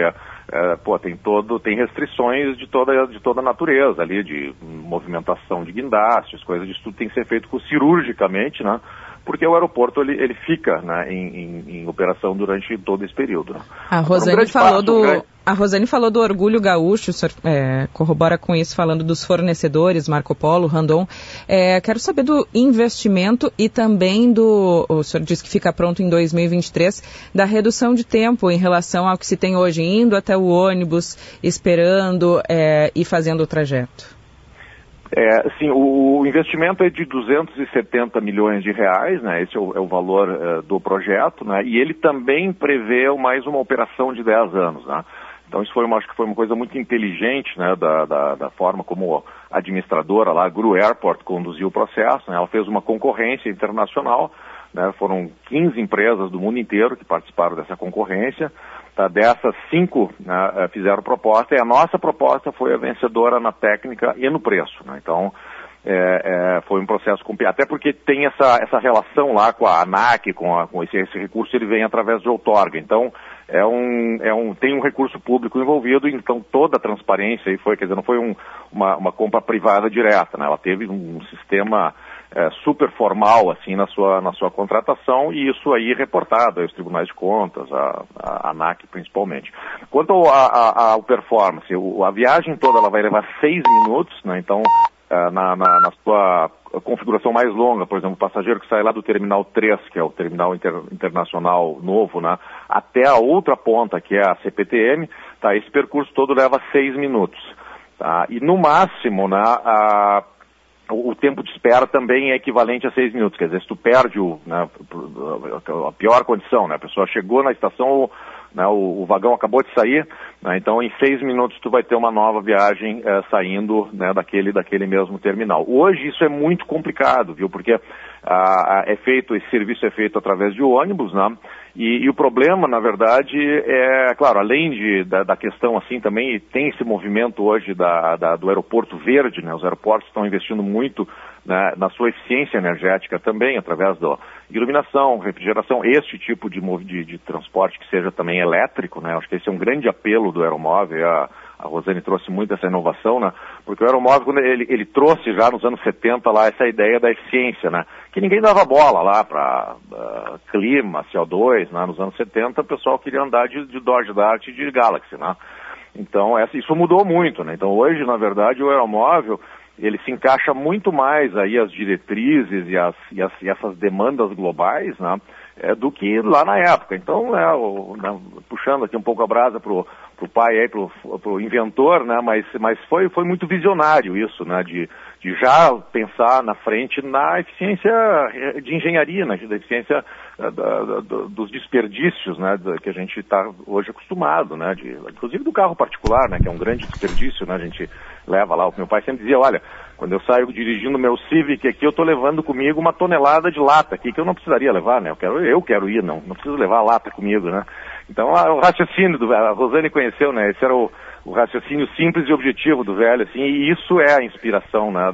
tem restrições de toda a natureza ali, de movimentação de guindastes, coisas disso tudo tem que ser feito cirurgicamente, né? Porque o aeroporto ele fica, né, em operação durante todo esse período. Né? A Rosane falou do orgulho gaúcho, o senhor corrobora com isso, falando dos fornecedores, Marco Polo, Randon. Quero saber do investimento e também o senhor disse que fica pronto em 2023, da redução de tempo em relação ao que se tem hoje, indo até o ônibus, esperando e fazendo o trajeto. Sim, o investimento é de 270 milhões de reais, né? Esse é o valor do projeto, né? E ele também prevê mais uma operação de 10 anos, né? Então isso acho que foi uma coisa muito inteligente, né? Da forma como a administradora lá, a GRU Airport, conduziu o processo, né? Ela fez uma concorrência internacional, né? Foram 15 empresas do mundo inteiro que participaram dessa concorrência. Tá, dessas 5, né, fizeram proposta e a nossa proposta foi a vencedora na técnica e no preço, né? Então foi um processo até porque tem essa relação lá com a ANAC, com esse recurso, ele vem através de outorga. Então tem um recurso público envolvido, então toda a transparência aí foi, quer dizer, não foi uma compra privada direta, né? Ela teve um sistema super formal assim na sua contratação, e isso aí reportado aos tribunais de contas, a ANAC principalmente. Quanto ao performance, a viagem toda ela vai levar 6 minutos, né? Então na sua configuração mais longa, por exemplo, o passageiro que sai lá do Terminal 3, que é o Terminal Internacional Novo, né, até a outra ponta, que é a CPTM, tá, esse percurso todo leva 6 minutos. Tá? E no máximo, né, o tempo de espera também é equivalente a 6 minutos, quer dizer, se tu perde a pior condição, né, a pessoa chegou na estação, né, o vagão acabou de sair, né, então em 6 minutos tu vai ter uma nova viagem saindo, né, daquele mesmo terminal. Hoje isso é muito complicado, viu, porque esse serviço é feito através de ônibus, né, e o problema, na verdade, claro, além da questão assim também, tem esse movimento hoje do aeroporto verde, né, os aeroportos estão investindo muito, né, na sua eficiência energética também, através da iluminação, refrigeração, este tipo de transporte que seja também elétrico, né, acho que esse é um grande apelo do aeromóvel, a Rosane trouxe muito essa inovação, né, porque o aeromóvel, quando ele trouxe já nos anos 70 lá essa ideia da eficiência, né, que ninguém dava bola lá para clima, CO2, né, nos anos 70 o pessoal queria andar de Dodge Dart e de Galaxy, né, então isso mudou muito, né, então hoje, na verdade, o aeromóvel, ele se encaixa muito mais aí as diretrizes e essas demandas globais, né, do que lá na época. Então, puxando aqui um pouco a brasa pro pai aí, pro inventor, né, mas foi muito visionário isso, né, de já pensar na frente na eficiência de engenharia, né, da eficiência dos desperdícios, né, que a gente está hoje acostumado, né, inclusive do carro particular, né, que é um grande desperdício, né, a gente leva lá. O meu pai sempre dizia, olha, quando eu saio dirigindo meu Civic aqui, eu estou levando comigo 1 tonelada de lata aqui, que eu não precisaria levar, né, eu quero ir, não preciso levar a lata comigo, né. Então, o raciocínio a Rosane conheceu, né, esse era o raciocínio simples e objetivo do velho, assim, e isso é a inspiração, né,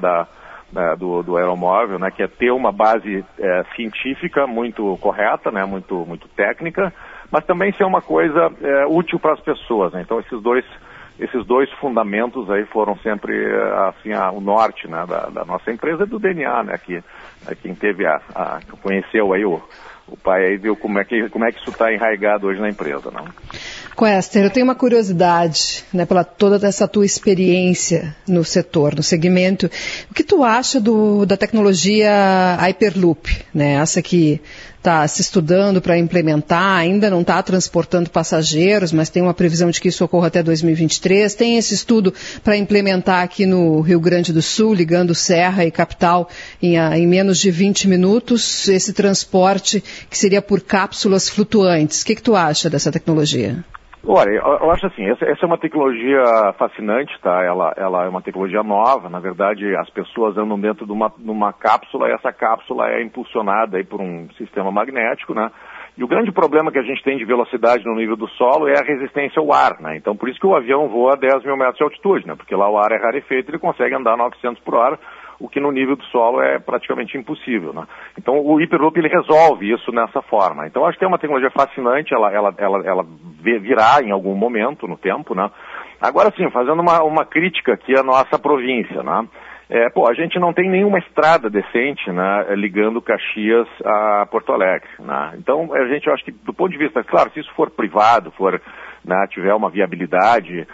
do aeromóvel, né, que é ter uma base científica muito correta, né, muito técnica, mas também ser uma coisa útil para as pessoas, né. Então esses dois fundamentos aí foram sempre assim o norte, né, da nossa empresa e do DNA, né, que quem teve conheceu aí o pai aí viu como é que isso está enraizado hoje na empresa, né? Quester, eu tenho uma curiosidade, né, pela toda essa tua experiência no setor, no segmento. O que tu acha da tecnologia Hyperloop, né? Essa que está se estudando para implementar, ainda não está transportando passageiros, mas tem uma previsão de que isso ocorra até 2023. Tem esse estudo para implementar aqui no Rio Grande do Sul, ligando Serra e capital em menos de 20 minutos, esse transporte que seria por cápsulas flutuantes. O que tu acha dessa tecnologia? Olha, eu acho assim, essa é uma tecnologia fascinante, tá? Ela é uma tecnologia nova, na verdade as pessoas andam dentro de uma cápsula e essa cápsula é impulsionada aí por um sistema magnético, né? E o grande problema que a gente tem de velocidade no nível do solo é a resistência ao ar, né? Então por isso que o avião voa a 10 mil metros de altitude, né? Porque lá o ar é rarefeito e ele consegue andar 900 por hora, o que no nível do solo é praticamente impossível, né? Então o Hyperloop ele resolve isso nessa forma. Então acho que é uma tecnologia fascinante, ela virá em algum momento no tempo, né? Agora sim, fazendo uma crítica aqui à nossa província, né? A gente não tem nenhuma estrada decente, né, ligando Caxias a Porto Alegre, né? Então a gente, eu acho que do ponto de vista, claro, se isso for privado, né, tiver uma viabilidade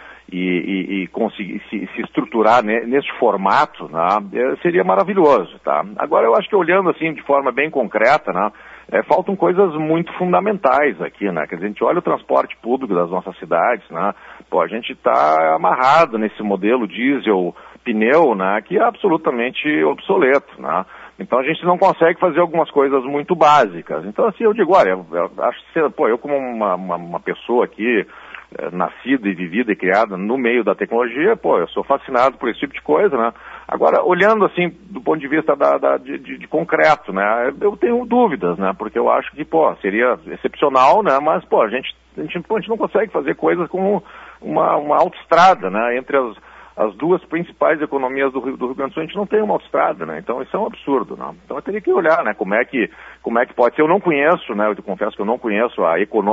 e conseguir se estruturar nesse formato, né, seria maravilhoso, tá? Agora eu acho que olhando assim de forma bem concreta, né, faltam coisas muito fundamentais aqui, né? Quer dizer, a gente olha o transporte público das nossas cidades, né? A gente está amarrado nesse modelo diesel pneu, né, que é absolutamente obsoleto, né? Então a gente não consegue fazer algumas coisas muito básicas. Então assim, eu digo, olha, eu acho que, eu como uma pessoa aqui, nascida e vivida e criada no meio da tecnologia, eu sou fascinado por esse tipo de coisa, né? Agora, olhando assim, do ponto de vista de concreto, né, eu tenho dúvidas, né, porque eu acho que, seria excepcional, né, mas, a gente não consegue fazer coisas como uma autoestrada, né, entre as duas principais economias do Rio Grande do Sul, a gente não tem uma autoestrada, né, então isso é um absurdo, né, então eu teria que olhar, né, como é que pode ser. Eu não conheço, né, eu te confesso que eu não conheço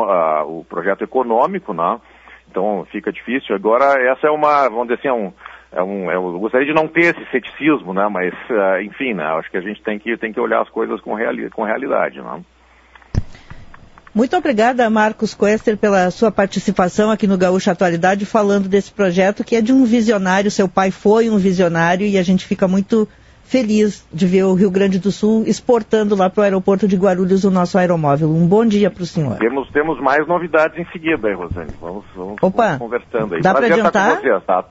o projeto econômico, né, então fica difícil. Agora, essa é vamos dizer assim, eu gostaria de não ter esse ceticismo, né, mas, enfim, né, acho que a gente tem que olhar as coisas com realidade, né. Muito obrigada, Marcos Quester, pela sua participação aqui no Gaúcha Atualidade, falando desse projeto que é de um visionário. Seu pai foi um visionário e a gente fica muito feliz de ver o Rio Grande do Sul exportando lá para o aeroporto de Guarulhos o nosso aeromóvel. Um bom dia para o senhor. Temos mais novidades em seguida aí, Rosane. Vamos conversando aí. Dá para adiantar? Com você, tá?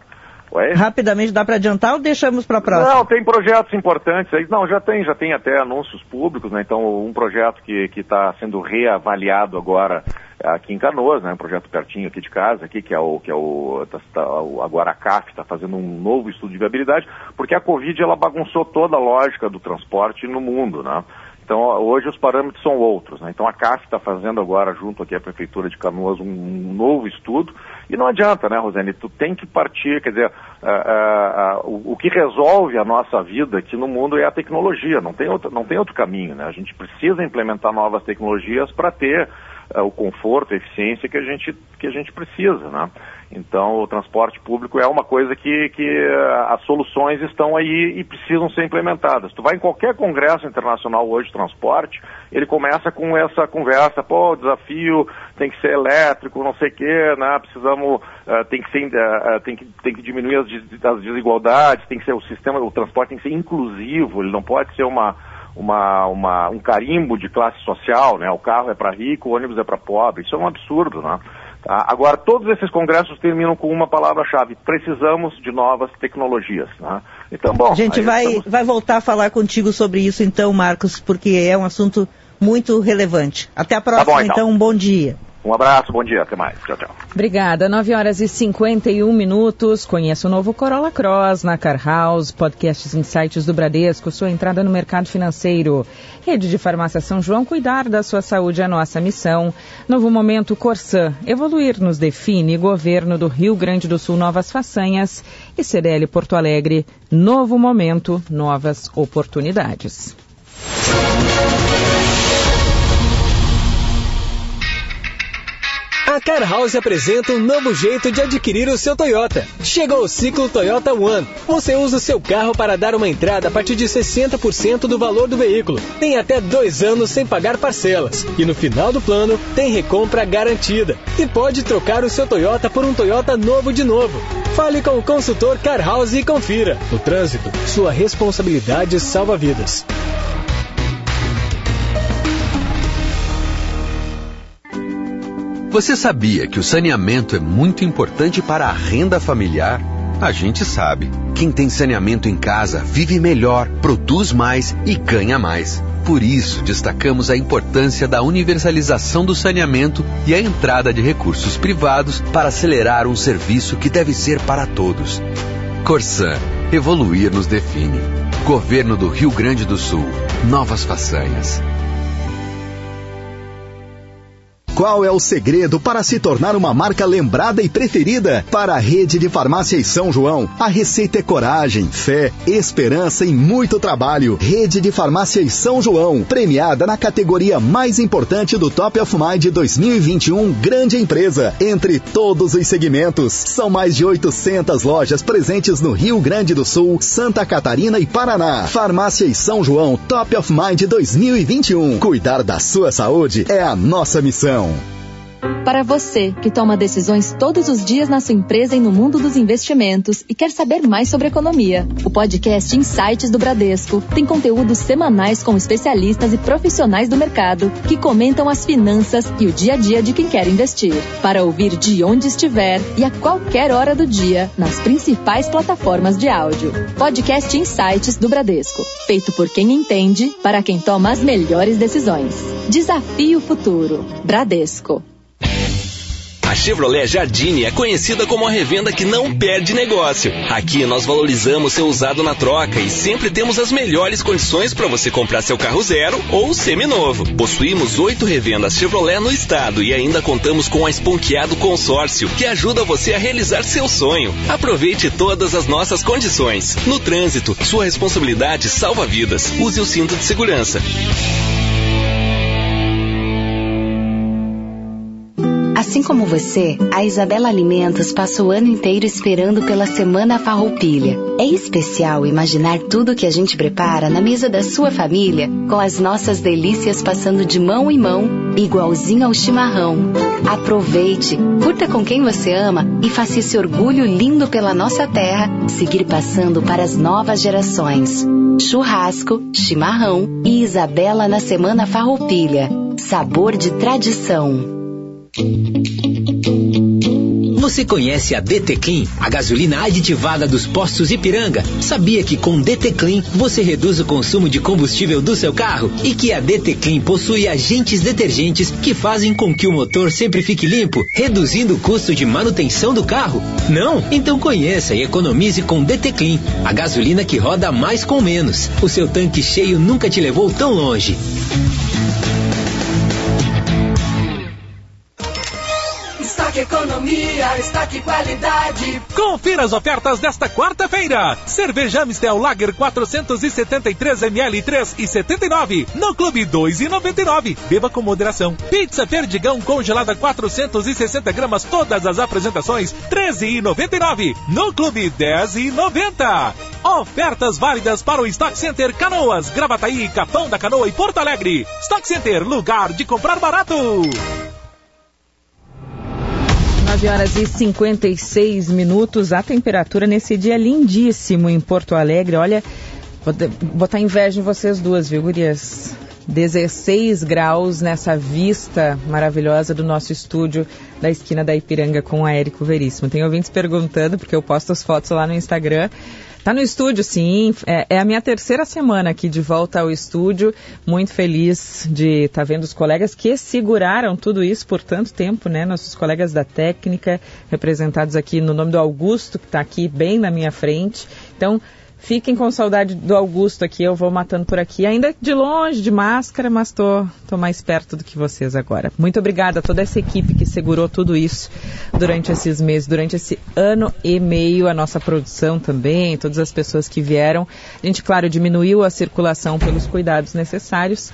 Oi? Rapidamente, dá para adiantar ou deixamos para a próxima? Não, tem projetos importantes aí. Não, já tem até anúncios públicos, né? Então, um projeto que está sendo reavaliado agora aqui em Canoas, né? Um projeto pertinho aqui de casa, aqui, agora a CAF está fazendo um novo estudo de viabilidade, porque a Covid, ela bagunçou toda a lógica do transporte no mundo, né? Então, hoje os parâmetros são outros, né? Então, a CAF está fazendo agora, junto aqui à Prefeitura de Canoas, um novo estudo. E não adianta, né, Rosane? Tu tem que partir, quer dizer, o que resolve a nossa vida aqui no mundo é a tecnologia, não tem outro caminho, né? A gente precisa implementar novas tecnologias para ter o conforto, a eficiência que a gente precisa, né? Então, o transporte público é uma coisa que as soluções estão aí e precisam ser implementadas. Tu vai em qualquer congresso internacional hoje de transporte, ele começa com essa conversa, o desafio tem que ser elétrico, não sei o quê, né? Precisamos, tem que diminuir as desigualdades, tem que ser o transporte tem que ser inclusivo, ele não pode ser um carimbo de classe social, né? O carro é para rico, o ônibus é para pobre. Isso é um absurdo, né? Agora, todos esses congressos terminam com uma palavra-chave: precisamos de novas tecnologias, né? Então, bom... A gente vai voltar a falar contigo sobre isso, então, Marcos, porque é um assunto muito relevante. Até a próxima, tá bom, então, um bom dia. Um abraço, bom dia, até mais. Tchau, tchau. Obrigada. 9h51. Conheça o novo Corolla Cross na Car House, podcasts em sites do Bradesco, sua entrada no mercado financeiro. Rede de Farmácia São João, cuidar da sua saúde é a nossa missão. Novo Momento Corsã, evoluir nos define. Governo do Rio Grande do Sul, novas façanhas. E CDL Porto Alegre, novo momento, novas oportunidades. A Car House apresenta um novo jeito de adquirir o seu Toyota. Chegou o ciclo Toyota One. Você usa o seu carro para dar uma entrada a partir de 60% do valor do veículo. Tem até 2 anos sem pagar parcelas. E no final do plano, tem recompra garantida. E pode trocar o seu Toyota por um Toyota novo de novo. Fale com o consultor Car House e confira. No trânsito, sua responsabilidade salva vidas. Você sabia que o saneamento é muito importante para a renda familiar? A gente sabe. Quem tem saneamento em casa vive melhor, produz mais e ganha mais. Por isso, destacamos a importância da universalização do saneamento e a entrada de recursos privados para acelerar um serviço que deve ser para todos. Corsã, evoluir nos define. Governo do Rio Grande do Sul, novas façanhas. Qual é o segredo para se tornar uma marca lembrada e preferida? Para a Rede de Farmácias São João, a receita é coragem, fé, esperança e muito trabalho. Rede de Farmácias São João, premiada na categoria mais importante do Top of Mind 2021, grande empresa, entre todos os segmentos. São mais de 800 lojas presentes no Rio Grande do Sul, Santa Catarina e Paraná. Farmácias São João, Top of Mind 2021. Cuidar da sua saúde é a nossa missão. Para você que toma decisões todos os dias na sua empresa e no mundo dos investimentos e quer saber mais sobre economia, o podcast Insights do Bradesco tem conteúdos semanais com especialistas e profissionais do mercado que comentam as finanças e o dia a dia de quem quer investir. Para ouvir de onde estiver e a qualquer hora do dia nas principais plataformas de áudio. Podcast Insights do Bradesco, feito por quem entende, para quem toma as melhores decisões. Desafie o futuro. Bradesco. A Chevrolet Jardine é conhecida como a revenda que não perde negócio. Aqui nós valorizamos seu usado na troca e sempre temos as melhores condições para você comprar seu carro zero ou seminovo. Possuímos 8 revendas Chevrolet no estado e ainda contamos com a Esponqueado Consórcio, que ajuda você a realizar seu sonho. Aproveite todas as nossas condições. No trânsito, sua responsabilidade salva vidas. Use o cinto de segurança. Assim como você, a Isabela Alimentos passa o ano inteiro esperando pela Semana Farroupilha. É especial imaginar tudo que a gente prepara na mesa da sua família, com as nossas delícias passando de mão em mão, igualzinho ao chimarrão. Aproveite, curta com quem você ama e faça esse orgulho lindo pela nossa terra seguir passando para as novas gerações. Churrasco, chimarrão e Isabela na Semana Farroupilha. Sabor de tradição. Você conhece a DT Clean, a gasolina aditivada dos postos Ipiranga? Sabia que com DT Clean você reduz o consumo de combustível do seu carro e que a DT Clean possui agentes detergentes que fazem com que o motor sempre fique limpo, reduzindo o custo de manutenção do carro? Não? Então conheça e economize com DT Clean, a gasolina que roda mais com menos. O seu tanque cheio nunca te levou tão longe. Estoque Economia, estoque qualidade. Confira as ofertas desta quarta-feira. Cerveja Amstel Lager 473 ml 3,79. No Clube 2,99. Beba com moderação. Pizza Perdigão congelada 460 gramas, todas as apresentações 13,99. No Clube 10,90. Ofertas válidas para o Stock Center Canoas, Gravataí, Capão da Canoa e Porto Alegre. Stock Center, lugar de comprar barato. 9h56. A temperatura nesse dia lindíssimo em Porto Alegre. Olha, vou botar inveja em vocês duas, viu, gurias? 16 graus nessa vista maravilhosa do nosso estúdio da esquina da Ipiranga com a Érico Veríssimo. Tem ouvintes perguntando, porque eu posto as fotos lá no Instagram. Tá no estúdio, sim. É a minha terceira semana aqui de volta ao estúdio. Muito feliz de estar vendo os colegas que seguraram tudo isso por tanto tempo, né? Nossos colegas da técnica, representados aqui no nome do Augusto, que está aqui bem na minha frente. Então, fiquem com saudade do Augusto aqui, eu vou matando por aqui, ainda de longe, de máscara, mas tô mais perto do que vocês agora. Muito obrigada a toda essa equipe que segurou tudo isso durante esses meses, durante esse ano e meio, a nossa produção também, todas as pessoas que vieram. A gente, claro, diminuiu a circulação pelos cuidados necessários,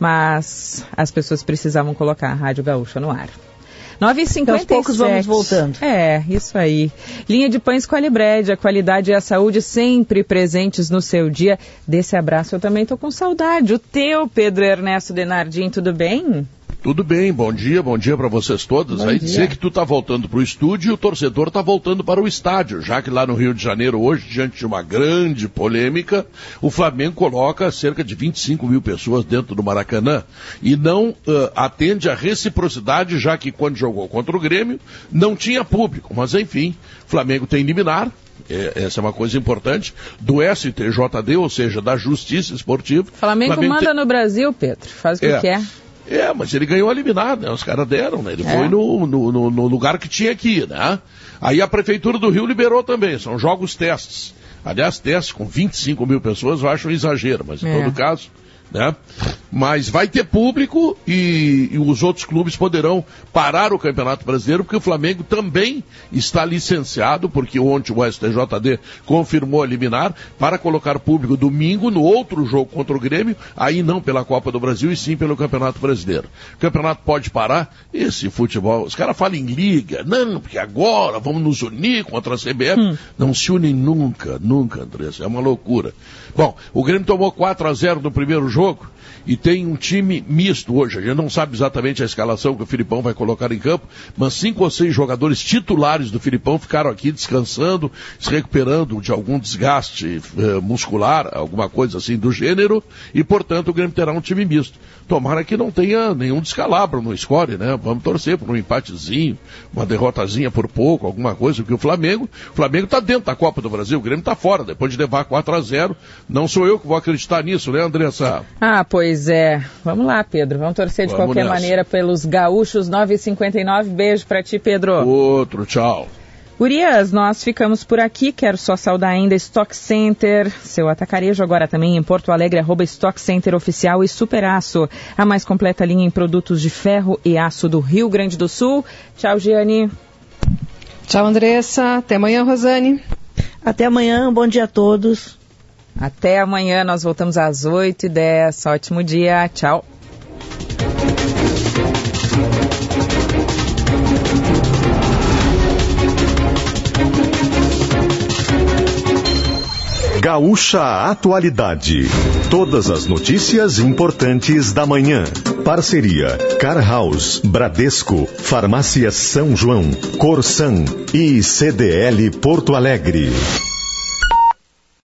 mas as pessoas precisavam colocar a Rádio Gaúcha no ar. 9h57. Aos poucos vamos voltando. É, isso aí. Linha de Pães Qualibred, a qualidade e a saúde sempre presentes no seu dia. Desse abraço eu também tô com saudade. O teu, Pedro Ernesto Denardim, tudo bem? Tudo bem, bom dia para vocês todos. Bom aí dia. Dizer que tu tá voltando pro estúdio e o torcedor tá voltando para o estádio, já que lá no Rio de Janeiro hoje, diante de uma grande polêmica, o Flamengo coloca cerca de 25 mil pessoas dentro do Maracanã e não atende à reciprocidade, já que quando jogou contra o Grêmio não tinha público, mas enfim, o Flamengo tem liminar. Essa é uma coisa importante, do STJD, ou seja, da Justiça Esportiva. Flamengo manda no Brasil, Pedro, faz o que quer. Mas ele ganhou a liminar, né? Os caras deram, né? Ele foi no lugar que tinha que ir, né? Aí a Prefeitura do Rio liberou também, são jogos testes. Aliás, testes com 25 mil pessoas eu acho um exagero, mas em todo caso, né? Mas vai ter público e os outros clubes poderão parar o Campeonato Brasileiro, porque o Flamengo também está licenciado, porque ontem o STJD confirmou a liminar, para colocar público domingo no outro jogo contra o Grêmio, aí não pela Copa do Brasil e sim pelo Campeonato Brasileiro. O campeonato pode parar, esse futebol, os caras falam em liga, não, porque agora vamos nos unir contra a CBF, não se unem nunca, Andressa, é uma loucura. Bom, o Grêmio tomou 4-0 no primeiro jogo, e tem um time misto hoje. A gente não sabe exatamente a escalação que o Filipão vai colocar em campo, mas 5 ou 6 jogadores titulares do Filipão ficaram aqui descansando, se recuperando de algum desgaste muscular, alguma coisa assim do gênero, e portanto o Grêmio terá um time misto. Tomara que não tenha nenhum descalabro no score, né? Vamos torcer por um empatezinho, uma derrotazinha por pouco, alguma coisa, porque o Flamengo está dentro da Copa do Brasil, o Grêmio está fora, depois de levar 4-0. Não sou eu que vou acreditar nisso, né, Andressa? Pois é. Vamos lá, Pedro. Vamos torcer de qualquer maneira pelos gaúchos. 9h59. Beijo pra ti, Pedro. Outro, tchau. Gurias, nós ficamos por aqui. Quero só saudar ainda Stock Center, seu atacarejo agora também em Porto Alegre, @Stock Center Oficial e Superaço, a mais completa linha em produtos de ferro e aço do Rio Grande do Sul. Tchau, Giane. Tchau, Andressa. Até amanhã, Rosane. Até amanhã. Bom dia a todos. Até amanhã, nós voltamos às 8h10. Ótimo dia, tchau. Gaúcha Atualidade. Todas as notícias importantes da manhã. Parceria Car House, Bradesco, Farmácia São João, Corsan e CDL Porto Alegre.